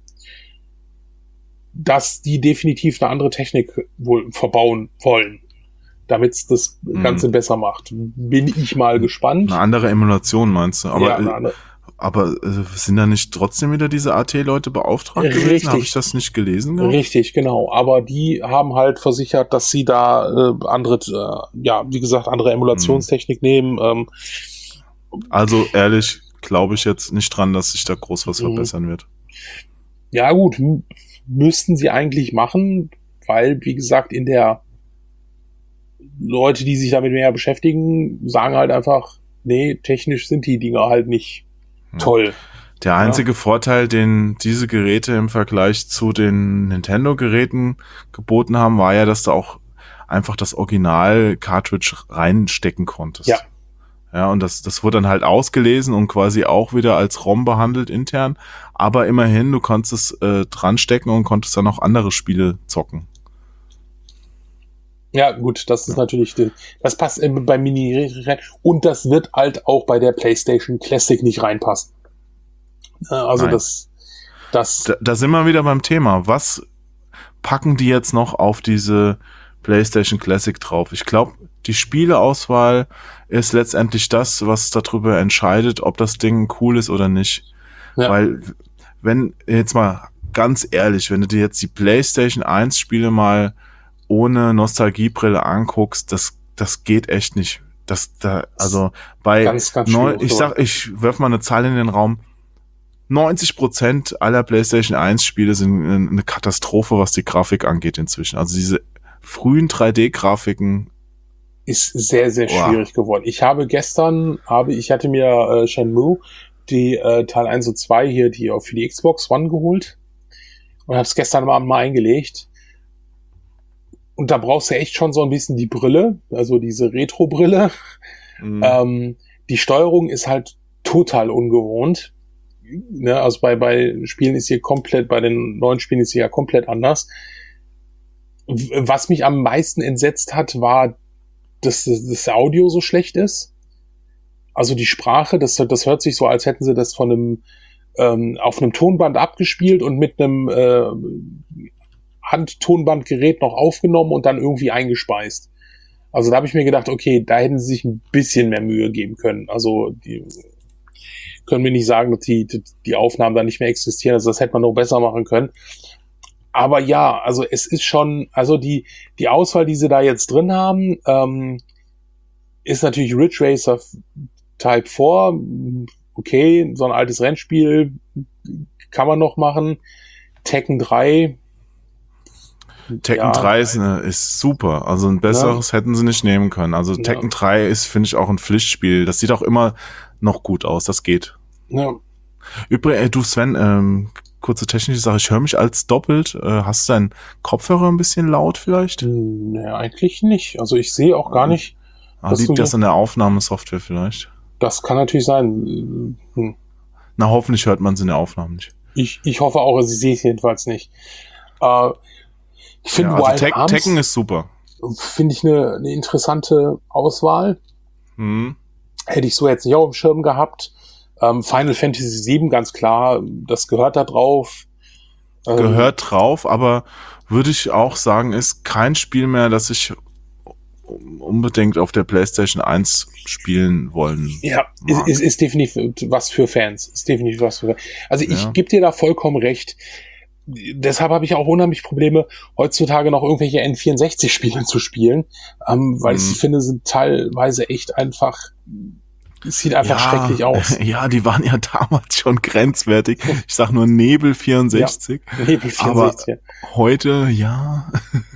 dass die definitiv eine andere Technik wohl verbauen wollen, damit es das Ganze besser macht. Bin ich mal gespannt. Eine andere Emulation meinst du? Aber, Ja, sind da nicht trotzdem wieder diese AT-Leute beauftragt gewesen? Richtig. Habe ich das nicht gelesen gehabt? Richtig, genau. Aber die haben halt versichert, dass sie da andere Emulationstechnik nehmen. Also ehrlich, glaube ich jetzt nicht dran, dass sich da groß was verbessern wird. Ja gut, müssten sie eigentlich machen, weil, wie gesagt, in der Leute, die sich damit mehr beschäftigen, sagen halt einfach, nee, technisch sind die Dinger halt nicht toll. Der einzige Vorteil, den diese Geräte im Vergleich zu den Nintendo-Geräten geboten haben, war ja, dass du auch einfach das Original-Cartridge reinstecken konntest. Ja. Ja, und das wurde dann halt ausgelesen und quasi auch wieder als ROM behandelt intern. Aber immerhin, du konntest es dran stecken und konntest dann auch andere Spiele zocken. Ja, gut, das ist natürlich, das passt beim Mini rein. Und das wird halt auch bei der PlayStation Classic nicht reinpassen. Also Nein. Da sind wir wieder beim Thema. Was packen die jetzt noch auf diese PlayStation Classic drauf? Ich glaube, die Spieleauswahl ist letztendlich das, was darüber entscheidet, ob das Ding cool ist oder nicht. Ja. Weil, wenn, jetzt mal ganz ehrlich, wenn du dir jetzt die PlayStation 1 Spiele mal ohne Nostalgiebrille anguckst, das geht echt nicht. Also bei ganz ich werf mal eine Zahl in den Raum. 90% aller PlayStation 1 Spiele sind eine Katastrophe, was die Grafik angeht inzwischen. Also diese frühen 3D-Grafiken ist sehr, sehr schwierig geworden. Ich hatte mir Shenmue, die Teil 1 und 2 hier, die für die Xbox One geholt und habe es gestern Abend mal eingelegt. Und da brauchst du echt schon so ein bisschen die Brille, also diese Retro-Brille. Die Steuerung ist halt total ungewohnt. Ne, also bei Spielen ist hier komplett, bei den neuen Spielen ist hier ja komplett anders. Was mich am meisten entsetzt hat, war, dass das Audio so schlecht ist. Also die Sprache, das hört sich so, als hätten sie das von einem auf einem Tonband abgespielt und mit einem Handtonbandgerät noch aufgenommen und dann irgendwie eingespeist. Also da habe ich mir gedacht, okay, da hätten sie sich ein bisschen mehr Mühe geben können. Also die können mir nicht sagen, dass die Aufnahmen da nicht mehr existieren. Also das hätte man noch besser machen können. Aber ja, also es ist schon, also die Auswahl, die sie da jetzt drin haben, ist natürlich Ridge Racer Type 4. Okay, so ein altes Rennspiel kann man noch machen. Tekken 3. Tekken 3 ist super. Also ein besseres hätten sie nicht nehmen können. Also Tekken 3 ist, finde ich, auch ein Pflichtspiel. Das sieht auch immer noch gut aus. Das geht. Ja. Übrigens, du Sven, kurze technische Sache. Ich höre mich als doppelt. Hast du deinen Kopfhörer ein bisschen laut vielleicht? Nee, eigentlich nicht. Also ich sehe auch gar nicht. Liegt das an der Aufnahmesoftware vielleicht? Das kann natürlich sein. Na, hoffentlich hört man es in der Aufnahme nicht. Ich hoffe auch, also ich sehe es jedenfalls nicht. Ich finde Tekken ist super. Finde ich eine interessante Auswahl. Hätte ich so jetzt nicht auf dem Schirm gehabt. Final Fantasy VII, ganz klar, das gehört da drauf. Gehört drauf, aber würde ich auch sagen, ist kein Spiel mehr, das ich unbedingt auf der PlayStation 1 spielen wollen. Ja, ist definitiv was für Fans. Also ich gebe dir da vollkommen recht. Deshalb habe ich auch unheimlich Probleme, heutzutage noch irgendwelche N64-Spiele zu spielen, weil ich finde, sind teilweise echt einfach, es sieht einfach schrecklich aus. Ja, die waren ja damals schon grenzwertig. Ich sag nur Nebel 64. Ja, Nebel 64. Aber heute, ja.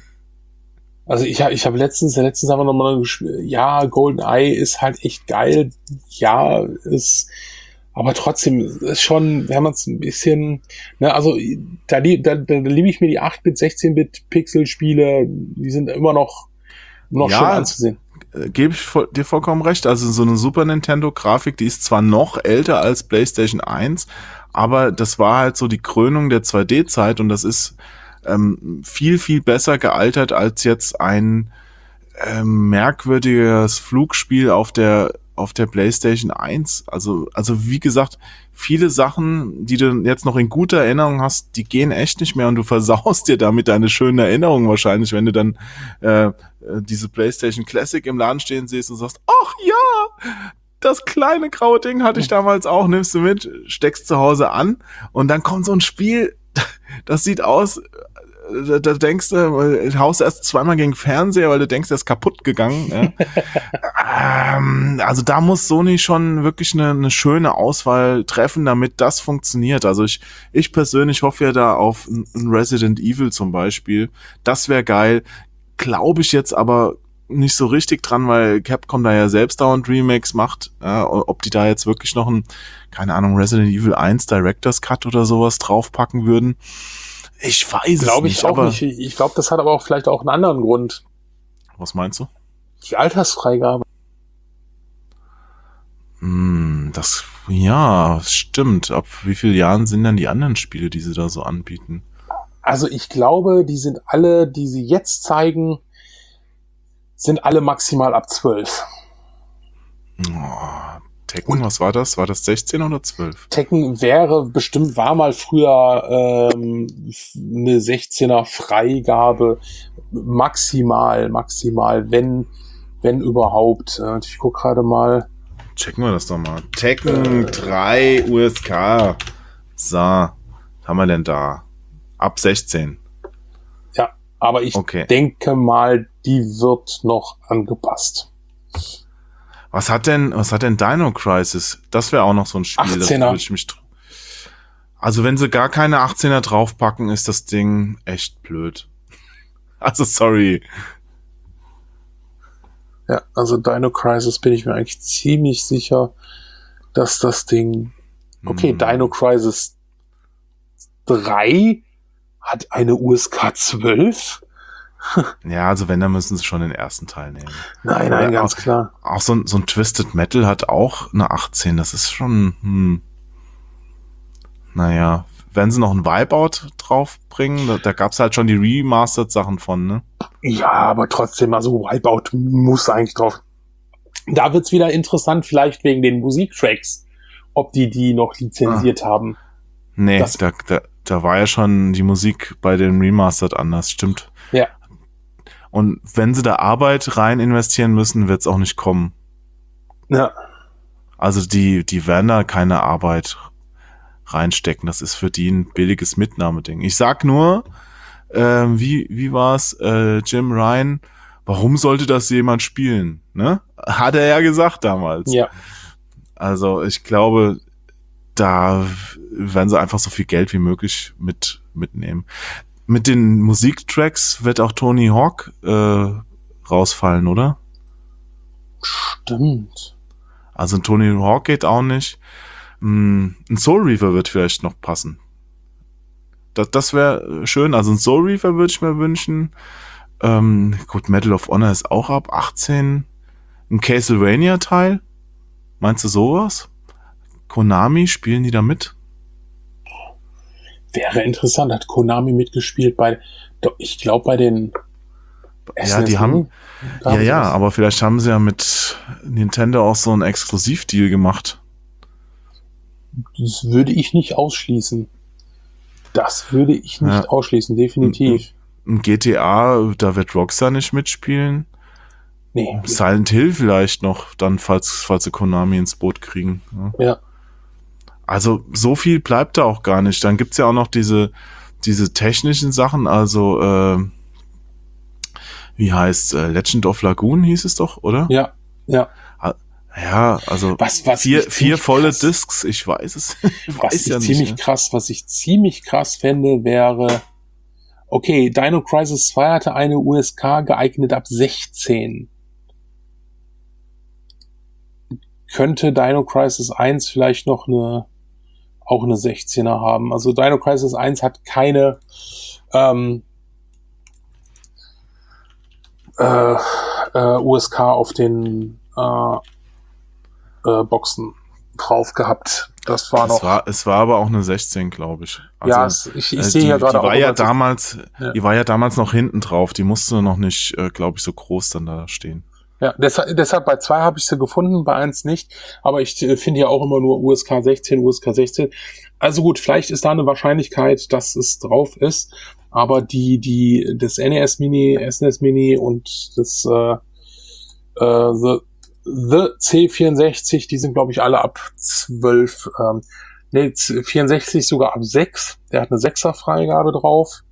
Also ich habe letztens haben wir nochmal gespielt, ja, GoldenEye ist halt echt geil, ja, aber trotzdem ist schon, wenn man es ein bisschen, ne, also da liebe ich mir die 8-Bit, 16-Bit Pixel-Spiele, die sind immer noch noch schön anzusehen. Gebe ich dir vollkommen recht. Also so eine Super Nintendo-Grafik, die ist zwar noch älter als PlayStation 1, aber das war halt so die Krönung der 2D-Zeit und das ist viel, viel besser gealtert als jetzt ein merkwürdiges Flugspiel auf der PlayStation 1. Also wie gesagt, viele Sachen, die du jetzt noch in guter Erinnerung hast, die gehen echt nicht mehr und du versaust dir damit deine schönen Erinnerungen wahrscheinlich, wenn du dann diese PlayStation Classic im Laden stehen siehst und sagst, ach ja, das kleine graue Ding hatte ich damals auch, nimmst du mit, steckst zu Hause an und dann kommt so ein Spiel, das sieht aus, da denkst du, haust erst zweimal gegen Fernseher, weil du denkst, der ist kaputt gegangen. Ja. Also da muss Sony schon wirklich eine schöne Auswahl treffen, damit das funktioniert. Also ich persönlich hoffe ja da auf ein Resident Evil zum Beispiel. Das wäre geil. Glaube ich jetzt aber nicht so richtig dran, weil Capcom da ja selbst dauernd Remakes macht. Ja, ob die da jetzt wirklich noch keine Ahnung, Resident Evil 1 Director's Cut oder sowas draufpacken würden. Ich weiß es nicht. Glaube ich auch nicht. Ich glaube, das hat aber auch vielleicht auch einen anderen Grund. Was meinst du? Die Altersfreigabe. Das stimmt. Ab wie vielen Jahren sind denn die anderen Spiele, die sie da so anbieten? Also ich glaube, die sind alle, die sie jetzt zeigen, sind alle maximal ab 12. Tekken, was war das? War das 16 oder 12? Tekken war mal früher eine 16er Freigabe, maximal, wenn überhaupt. Ich guck gerade mal. Checken wir das doch mal. Tekken 3 USK. So, was haben wir denn da? Ab 16. Ja, aber ich denke mal, die wird noch angepasst. Was hat denn Dino Crisis? Das wäre auch noch so ein Spiel. 18er. Also wenn sie gar keine 18er draufpacken, ist das Ding echt blöd. Also sorry. Ja, also Dino Crisis bin ich mir eigentlich ziemlich sicher, dass das Ding... Okay, Dino Crisis 3 hat eine USK 12? Ja, also wenn, dann müssen sie schon den ersten Teil nehmen. Nein, ganz klar. Auch so ein Twisted Metal hat auch eine 18. Das ist schon, naja, wenn sie noch ein Wipeout draufbringen, da gab's halt schon die Remastered-Sachen von, ne? Ja, aber trotzdem, also Wipeout muss eigentlich drauf. Da wird's wieder interessant, vielleicht wegen den Musiktracks, ob die noch lizenziert haben. Nee, da war ja schon die Musik bei den Remastered anders, stimmt. Ja. Und wenn sie da Arbeit rein investieren müssen, wird's auch nicht kommen. Ja. Also die werden da keine Arbeit reinstecken. Das ist für die ein billiges Mitnahmeding. Ich sag nur, wie war's, Jim Ryan, warum sollte das jemand spielen? Ne? Hat er ja gesagt damals. Ja. Also ich glaube, da werden sie einfach so viel Geld wie möglich mitnehmen. Mit den Musiktracks wird auch Tony Hawk rausfallen, oder? Stimmt. Also ein Tony Hawk geht auch nicht. Ein Soul Reaver wird vielleicht noch passen. Das wäre schön. Also ein Soul Reaver würde ich mir wünschen. Gut, Medal of Honor ist auch ab 18. Ein Castlevania-Teil? Meinst du sowas? Konami, spielen die da mit? Wäre interessant. Hat Konami mitgespielt ich glaube bei den Ja, die haben aber vielleicht haben sie ja mit Nintendo auch so einen Exklusivdeal gemacht. Das würde ich nicht ausschließen. Definitiv. Ein GTA, da wird Rockstar nicht mitspielen. Nee. Silent Hill vielleicht noch, dann falls sie Konami ins Boot kriegen. Ja. Also so viel bleibt da auch gar nicht. Dann gibt's ja auch noch diese technischen Sachen, also wie heißt Legend of Lagoon hieß es doch, oder? Ja. Ja, also vier volle Discs, ich weiß es. Was ich ziemlich krass fände, wäre, okay, Dino Crisis 2 hatte eine USK geeignet ab 16. Könnte Dino Crisis 1 vielleicht noch auch eine 16er haben. Also Dino Crisis 1 hat keine USK auf den Boxen drauf gehabt. Das war noch. Es war aber auch eine 16, glaube ich. Also, ja, ich sehe ja gerade die war auch. Ja damals, die war ja damals noch hinten drauf. Die musste noch nicht, glaube ich, so groß dann da stehen. Ja, deshalb bei 2 habe ich sie gefunden, bei 1 nicht. Aber ich finde ja auch immer nur USK 16, USK 16. Also gut, vielleicht ist da eine Wahrscheinlichkeit, dass es drauf ist. Aber das NES Mini, SNES Mini und das The C64, die sind, glaube ich, alle ab 12. 64 sogar ab 6. Der hat eine 6er Freigabe drauf.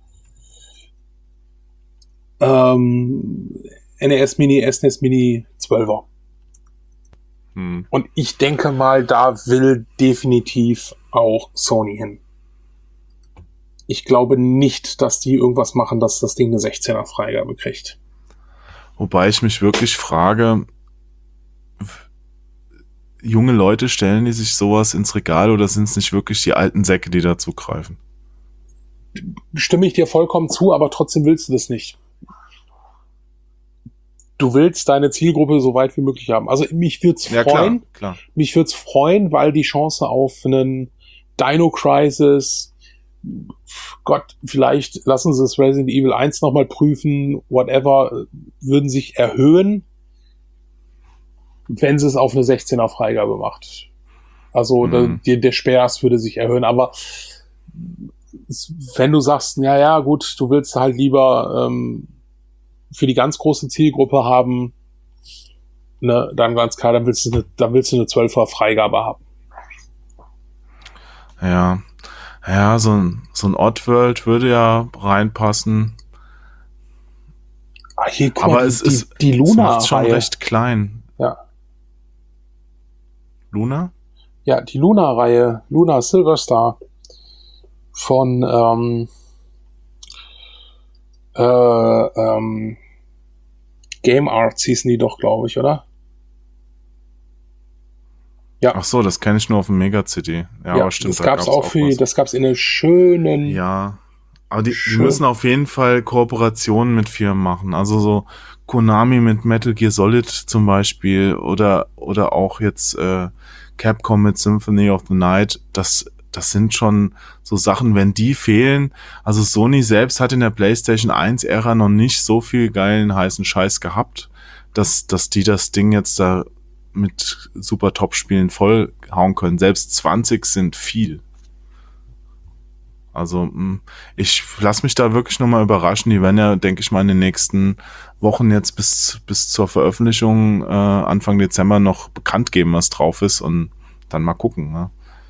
NES Mini, SNES Mini 12er. Und ich denke mal, da will definitiv auch Sony hin. Ich glaube nicht, dass die irgendwas machen, dass das Ding eine 16er Freigabe kriegt. Wobei ich mich wirklich frage, junge Leute, stellen die sich sowas ins Regal oder sind es nicht wirklich die alten Säcke, die da zugreifen? Stimme ich dir vollkommen zu, aber trotzdem willst du das nicht. Du willst deine Zielgruppe so weit wie möglich haben. Also mich würde es freuen. Klar. Mich würde es freuen, weil die Chance auf einen Dino Crisis, Gott, vielleicht lassen sie das Resident Evil 1 nochmal prüfen, whatever, würden sich erhöhen, wenn sie es auf eine 16er Freigabe macht. Also der Spaß würde sich erhöhen, aber wenn du sagst, ja gut, du willst halt lieber für die ganz große Zielgruppe haben, ne, dann ganz klar, dann willst du eine 12er Freigabe haben. Ja, so ein Oddworld würde ja reinpassen. Hier, guck aber mal, die Luna ist schon recht klein. Ja. Luna? Ja, die Luna-Reihe, Luna Silver Star von Game Arts hießen die doch, glaube ich, oder? Ja. Ach so, das kenne ich nur auf dem Mega-CD. Ja, aber stimmt. Das gab's auch das gab's in einer schönen... Ja, aber die müssen auf jeden Fall Kooperationen mit Firmen machen. Also so Konami mit Metal Gear Solid zum Beispiel oder auch jetzt Capcom mit Symphony of the Night. Das sind schon so Sachen, wenn die fehlen. Also Sony selbst hat in der PlayStation 1-Ära noch nicht so viel geilen, heißen Scheiß gehabt, dass die das Ding jetzt da mit super Top-Spielen vollhauen können. Selbst 20 sind viel. Also ich lasse mich da wirklich nochmal überraschen. Die werden ja, denke ich mal, in den nächsten Wochen jetzt bis zur Veröffentlichung Anfang Dezember noch bekannt geben, was drauf ist und dann mal gucken. Ne?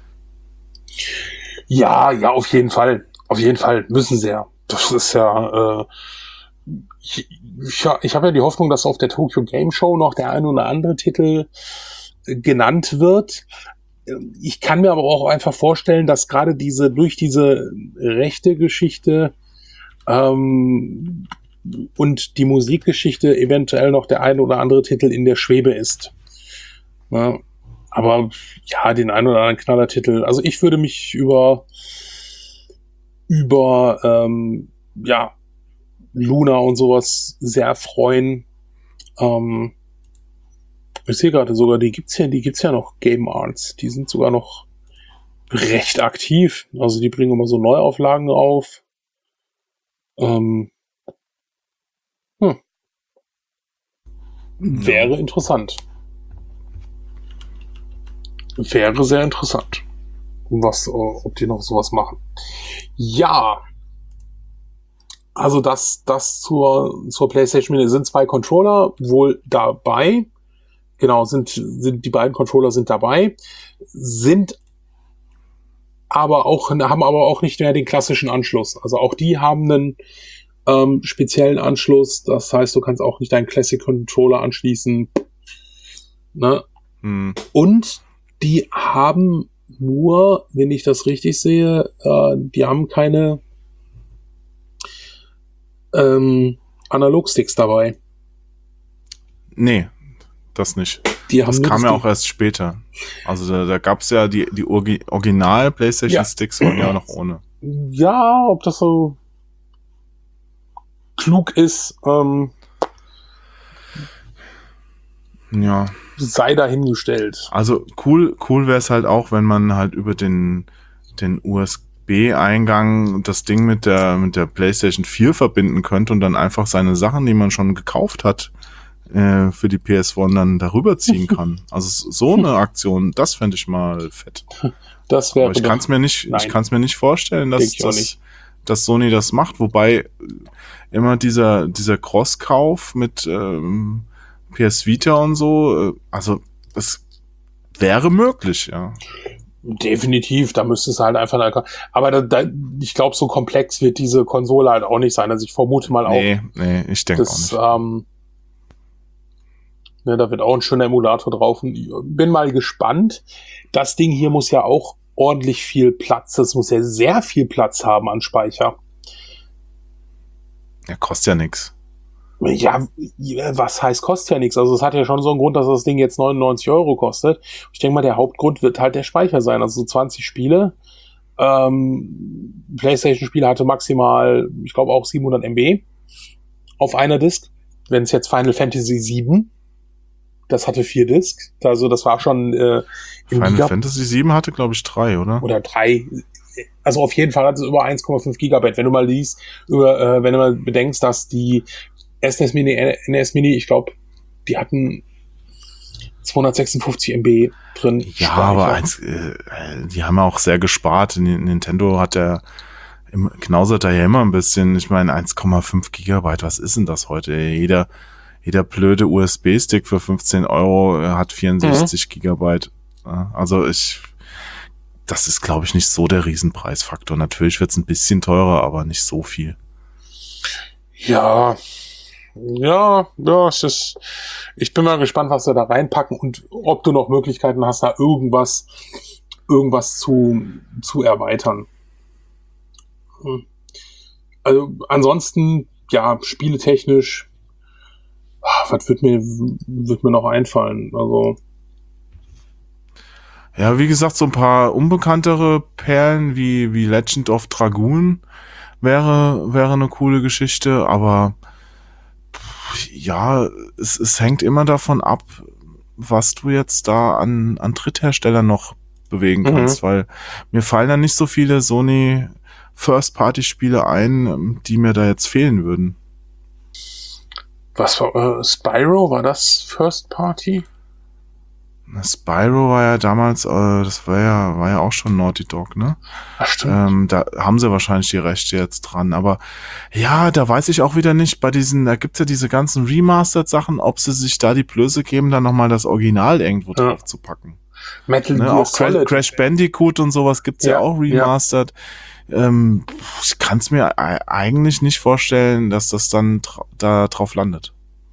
Ja, auf jeden Fall. Auf jeden Fall müssen sie ja. Das ist ja... Ich habe ja die Hoffnung, dass auf der Tokyo Game Show noch der ein oder andere Titel genannt wird. Ich kann mir aber auch einfach vorstellen, dass gerade durch diese rechte Geschichte und die Musikgeschichte eventuell noch der ein oder andere Titel in der Schwebe ist. Ja, aber ja, den ein oder anderen Knallertitel. Also ich würde mich über Luna und sowas sehr freuen. Ich sehe gerade sogar, die gibt's ja noch, Game Arts. Die sind sogar noch recht aktiv. Also die bringen immer so Neuauflagen auf. Wäre interessant. Wäre sehr interessant. Ob die noch sowas machen. Ja. Also das zur PlayStation Mini sind 2 Controller wohl dabei. Genau, sind die beiden Controller sind dabei, haben aber auch nicht mehr den klassischen Anschluss. Also auch die haben einen speziellen Anschluss. Das heißt, du kannst auch nicht deinen Classic Controller anschließen. Ne? Und die haben nur, wenn ich das richtig sehe, die haben keine Analogsticks dabei. Nee, das nicht. Das kam ja auch erst später. Also da gab's ja die Original PlayStation Sticks waren ja noch ohne. Ja, ob das so klug ist, Ja. Sei dahingestellt. Also cool wäre es halt auch, wenn man halt über den USB-Eingang das Ding mit der PlayStation 4 verbinden könnte und dann einfach seine Sachen, die man schon gekauft hat, für die PS1 dann darüber ziehen kann. Also so eine Aktion, das fände ich mal fett. Das wäre. Aber ich kann es mir nicht vorstellen, dass Sony das macht, wobei immer dieser Cross-Kauf mit PS Vita und so, also es wäre möglich, ja. Definitiv, da müsste es halt einfach, aber ich glaube, so komplex wird diese Konsole halt auch nicht sein. Also ich vermute mal auch. Nee, ich denke auch nicht. Da wird auch ein schöner Emulator drauf. Und ich bin mal gespannt. Das Ding hier muss ja auch ordentlich viel Platz, das muss ja sehr viel Platz haben an Speicher. Ja, kostet ja nichts. Ja, was heißt kostet ja nichts? Also es hat ja schon so einen Grund, dass das Ding jetzt 99 € kostet. Ich denke mal, der Hauptgrund wird halt der Speicher sein. Also so 20 Spiele. PlayStation-Spiele hatte maximal, ich glaube auch 700 MB auf einer Disk. Wenn es jetzt Final Fantasy 7, das hatte 4 Disks. Also das war schon Final Fantasy 7 hatte, glaube ich, 3, oder? Oder 3. Also auf jeden Fall hat es über 1,5 Gigabyte. Wenn du mal liest, wenn du mal bedenkst, dass die SNES Mini, NES Mini, ich glaube, die hatten 256 MB drin. Ja, aber die haben ja auch sehr gespart. Nintendo hat knausert da ja immer ein bisschen. Ich meine, 1,5 Gigabyte, was ist denn das heute? Jeder blöde USB-Stick für 15 € hat 64 Gigabyte. Also das ist, glaube ich, nicht so der Riesenpreisfaktor. Natürlich wird es ein bisschen teurer, aber nicht so viel. Ja, ich bin mal gespannt, was sie da reinpacken und ob du noch Möglichkeiten hast, da irgendwas zu erweitern. Also ansonsten, ja, spieletechnisch, was wird mir noch einfallen? Also ja, wie gesagt, so ein paar unbekanntere Perlen wie Legend of Dragoon wäre eine coole Geschichte, aber ja, es hängt immer davon ab, was du jetzt da an Drittherstellern noch bewegen kannst, weil mir fallen da nicht so viele Sony First-Party-Spiele ein, die mir da jetzt fehlen würden. Was war Spyro? War das First Party? Spyro war ja damals, das war ja auch schon Naughty Dog, ne? Ach, stimmt. Da haben sie wahrscheinlich die Rechte jetzt dran, aber ja, da weiß ich auch wieder nicht, da gibt's ja diese ganzen Remastered-Sachen, ob sie sich da die Blöße geben, dann nochmal das Original irgendwo drauf zu packen. Metal Gear auch Solid. Crash Bandicoot und sowas gibt's ja auch remastered. Ja. Ich kann's mir eigentlich nicht vorstellen, dass das dann da drauf landet.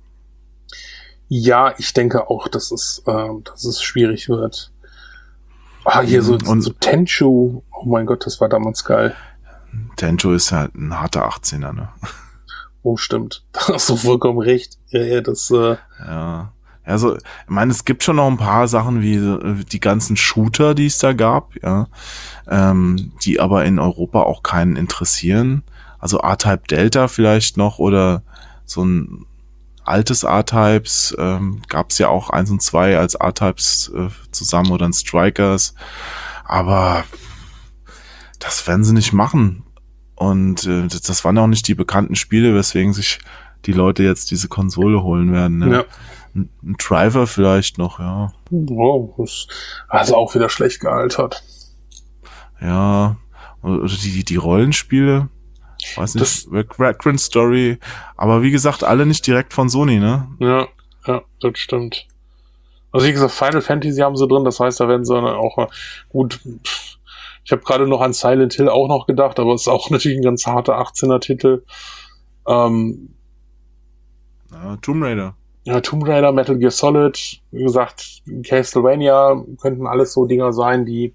Ja, ich denke auch, dass es schwierig wird. Hier so Tenchu. Oh mein Gott, das war damals geil. Tenchu ist halt ein harter 18er, ne? Oh, stimmt. Da hast du vollkommen recht. Ja, Ja. Also, ich meine, es gibt schon noch ein paar Sachen wie die ganzen Shooter, die es da gab, ja, die aber in Europa auch keinen interessieren. Also R-Type Delta vielleicht noch oder so ein altes R-Types, gab es ja auch 1 und 2 als R-Types zusammen oder ein Strikers, aber das werden sie nicht machen. Und das waren auch nicht die bekannten Spiele, weswegen sich die Leute jetzt diese Konsole holen werden. Ne? Ja. Ein Driver vielleicht noch, ja. Wow, das also auch wieder schlecht gealtert. Ja, oder die Rollenspiele, weiß nicht, Vagrant Story, aber wie gesagt, alle nicht direkt von Sony, ne? Ja, das stimmt. Also wie gesagt, Final Fantasy haben sie drin, das heißt, da werden sie dann auch gut. Ich habe gerade noch an Silent Hill auch noch gedacht, aber es ist auch natürlich ein ganz harter 18er-Titel. Tomb Raider. Ja, Tomb Raider, Metal Gear Solid, wie gesagt, Castlevania könnten alles so Dinger sein, die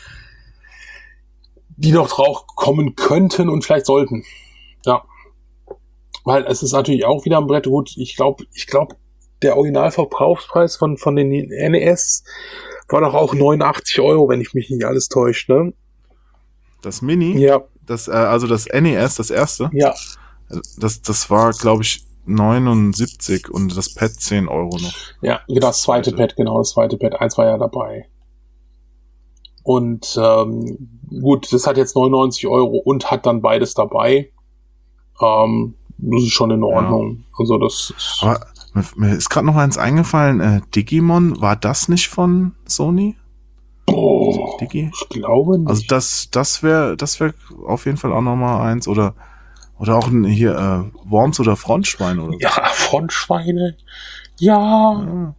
noch drauf kommen könnten und vielleicht sollten. Ja. Weil es ist natürlich auch wieder ein Brett. Gut, ich glaube, der Originalverkaufspreis von den NES war doch auch 89 €, wenn ich mich nicht alles täusche, ne? Das Mini? Ja. Also das NES, das erste? Ja. Das war, glaube ich, 79 und das Pad 10 Euro noch. Ja, das zweite Pad, genau, das zweite Pad. Eins war ja dabei. Und gut, das hat jetzt 99 Euro und hat dann beides dabei. Das ist schon in Ordnung. Ja. Also das ist. Aber mir ist gerade noch eins eingefallen. Digimon, war das nicht von Sony? Oh, ich glaube nicht. Also das wäre auf jeden Fall auch nochmal eins. Oder auch hier Worms oder Frontschweine oder so. Ja, Frontschweine. Ja.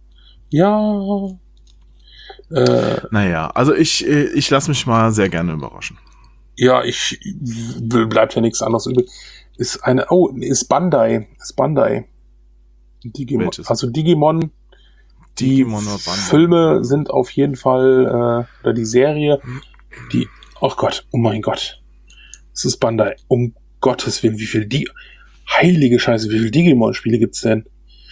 Naja, also ich lasse mich mal sehr gerne überraschen. Ja, bleibt ja nichts anderes übrig. Ist Bandai. Digimon. Welches? Also Digimon. Die Filme sind auf jeden Fall, oder die Serie, oh mein Gott. Es ist Bandai. Um Gottes Willen, heilige Scheiße, wie viele Digimon-Spiele gibt's denn?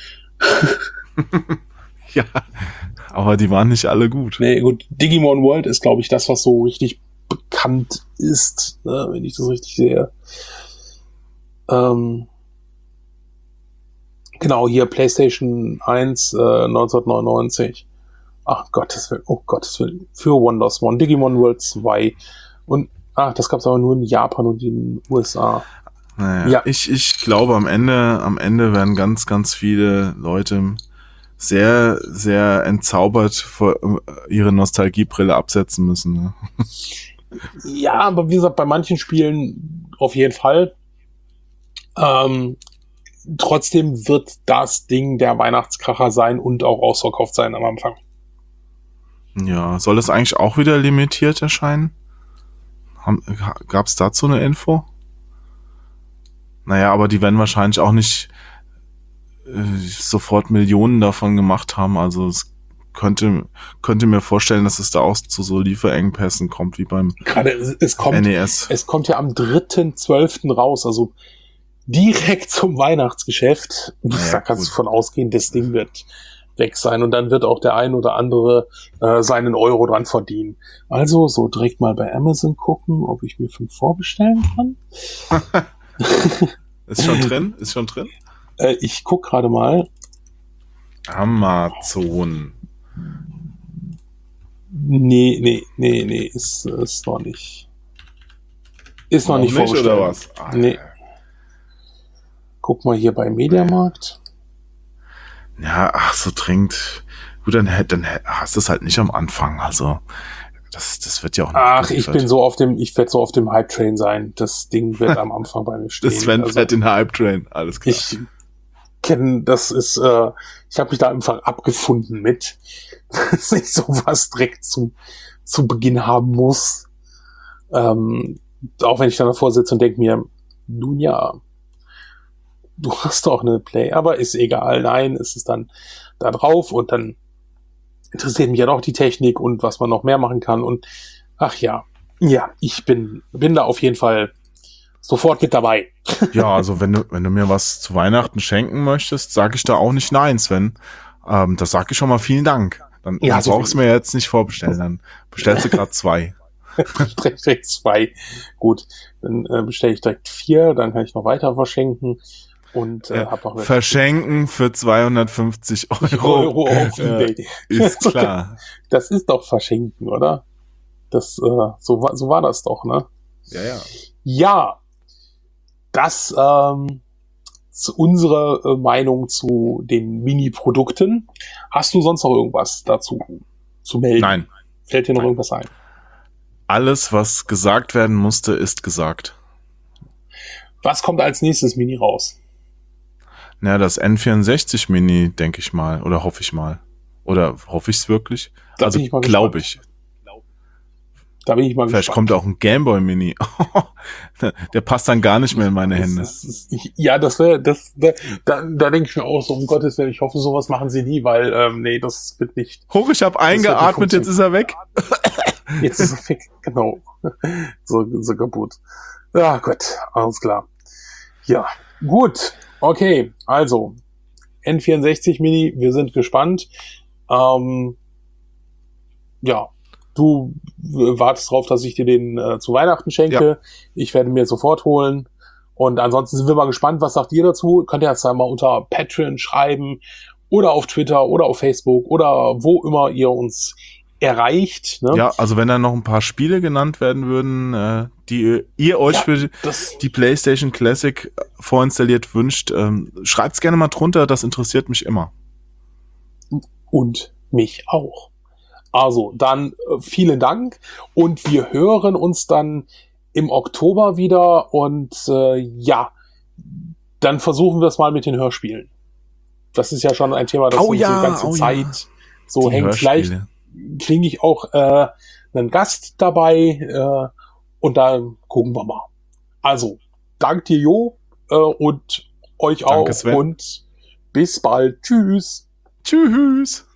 Ja, aber die waren nicht alle gut. Nee, gut, Digimon World ist, glaube ich, das, was so richtig bekannt ist, ne, wenn ich das richtig sehe. Genau, hier PlayStation 1 1999. Oh Gottes Willen. Für WonderSwan, Digimon World 2. Und das gab's aber nur in Japan und in den USA. Naja, ja. Ich glaube, am Ende werden ganz, ganz viele Leute sehr, sehr entzaubert vor ihre Nostalgiebrille absetzen müssen. Ne? Ja, aber wie gesagt, bei manchen Spielen auf jeden Fall. Trotzdem wird das Ding der Weihnachtskracher sein und auch ausverkauft sein am Anfang. Ja, soll das eigentlich auch wieder limitiert erscheinen? Gab es dazu eine Info? Naja, aber die werden wahrscheinlich auch nicht sofort Millionen davon gemacht haben. Also es könnte mir vorstellen, dass es da auch zu so Lieferengpässen kommt, wie beim NES. Es kommt ja am 3.12. raus, also direkt zum Weihnachtsgeschäft. Da kannst du von ausgehen, das Ding wird weg sein und dann wird auch der ein oder andere seinen Euro dran verdienen. Also so direkt mal bei Amazon gucken, ob ich mir 5 vorbestellen kann. Ist schon drin? Ich guck gerade mal. Amazon. Nee, ist noch nicht. Ist noch nicht vorgestellt. Oder was? Nee. Guck mal hier bei Mediamarkt. Ja, so dringend. Gut, dann hast du es halt nicht am Anfang. Also das wird ja auch nicht geliefert. Ich werde so auf dem Hype-Train sein. Das Ding wird am Anfang bei mir stehen. Das Sven fährt in der Hype-Train, alles klar. Ich habe mich da einfach abgefunden mit, dass ich sowas direkt zu Beginn haben muss. Auch wenn ich dann davor sitze und denke mir, nun ja, du hast doch eine Play, aber ist egal. Nein, es ist dann da drauf und dann interessiert mich ja doch die Technik und was man noch mehr machen kann und ich bin da auf jeden Fall sofort mit dabei. Ja, also wenn du mir was zu Weihnachten schenken möchtest, sage ich da auch nicht nein, Sven. Das sage ich schon mal vielen Dank. Dann brauchst du mir jetzt nicht vorbestellen, dann bestellst du gerade 2. Direkt 2. Gut, dann bestelle ich direkt 4, dann kann ich noch weiter verschenken. Und hab noch verschenken für 250 Euro auf eBay. Ist klar. Das ist doch verschenken, oder? Das so war das doch, ne? Ja. Ja, das zu unserer Meinung zu den Mini-Produkten. Hast du sonst noch irgendwas dazu zu melden? Nein. Fällt dir noch irgendwas ein? Alles, was gesagt werden musste, ist gesagt. Was kommt als nächstes Mini raus? Na, das N64 Mini, denke ich mal. Oder hoffe ich mal. Oder hoffe ich es wirklich? Also glaube ich. Da bin ich mal Vielleicht gespannt. kommt auch ein Gameboy Mini. Der passt dann gar nicht mehr in meine Hände. Da denke ich mir auch so, um Gottes Willen, ich hoffe, sowas machen sie nie, weil, nee, das wird nicht. Hoch, ich habe eingeatmet, jetzt ist er weg. Jetzt ist er weg, genau. So kaputt. Ja, gut, alles klar. Ja, gut. Okay, also, N64 Mini, wir sind gespannt. Ja, du wartest drauf, dass ich dir den zu Weihnachten schenke. Ja. Ich werde mir sofort holen Und ansonsten sind wir mal gespannt, was sagt ihr dazu? Könnt ihr jetzt einmal unter Patreon schreiben oder auf Twitter oder auf Facebook oder wo immer ihr uns erreicht. Ne? Ja, also wenn da noch ein paar Spiele genannt werden würden, die ihr euch für die PlayStation Classic vorinstalliert wünscht, schreibt's gerne mal drunter, das interessiert mich immer. Und mich auch. Also, dann vielen Dank und wir hören uns dann im Oktober wieder und dann versuchen wir es mal mit den Hörspielen. Das ist ja schon ein Thema, das uns die ganze Zeit so die hängt. Hörspiele. Vielleicht kriege ich auch einen Gast dabei und dann gucken wir mal. Also, dank dir, Jo, und euch Danke, auch Sven. und bis bald. Tschüss. Tschüss.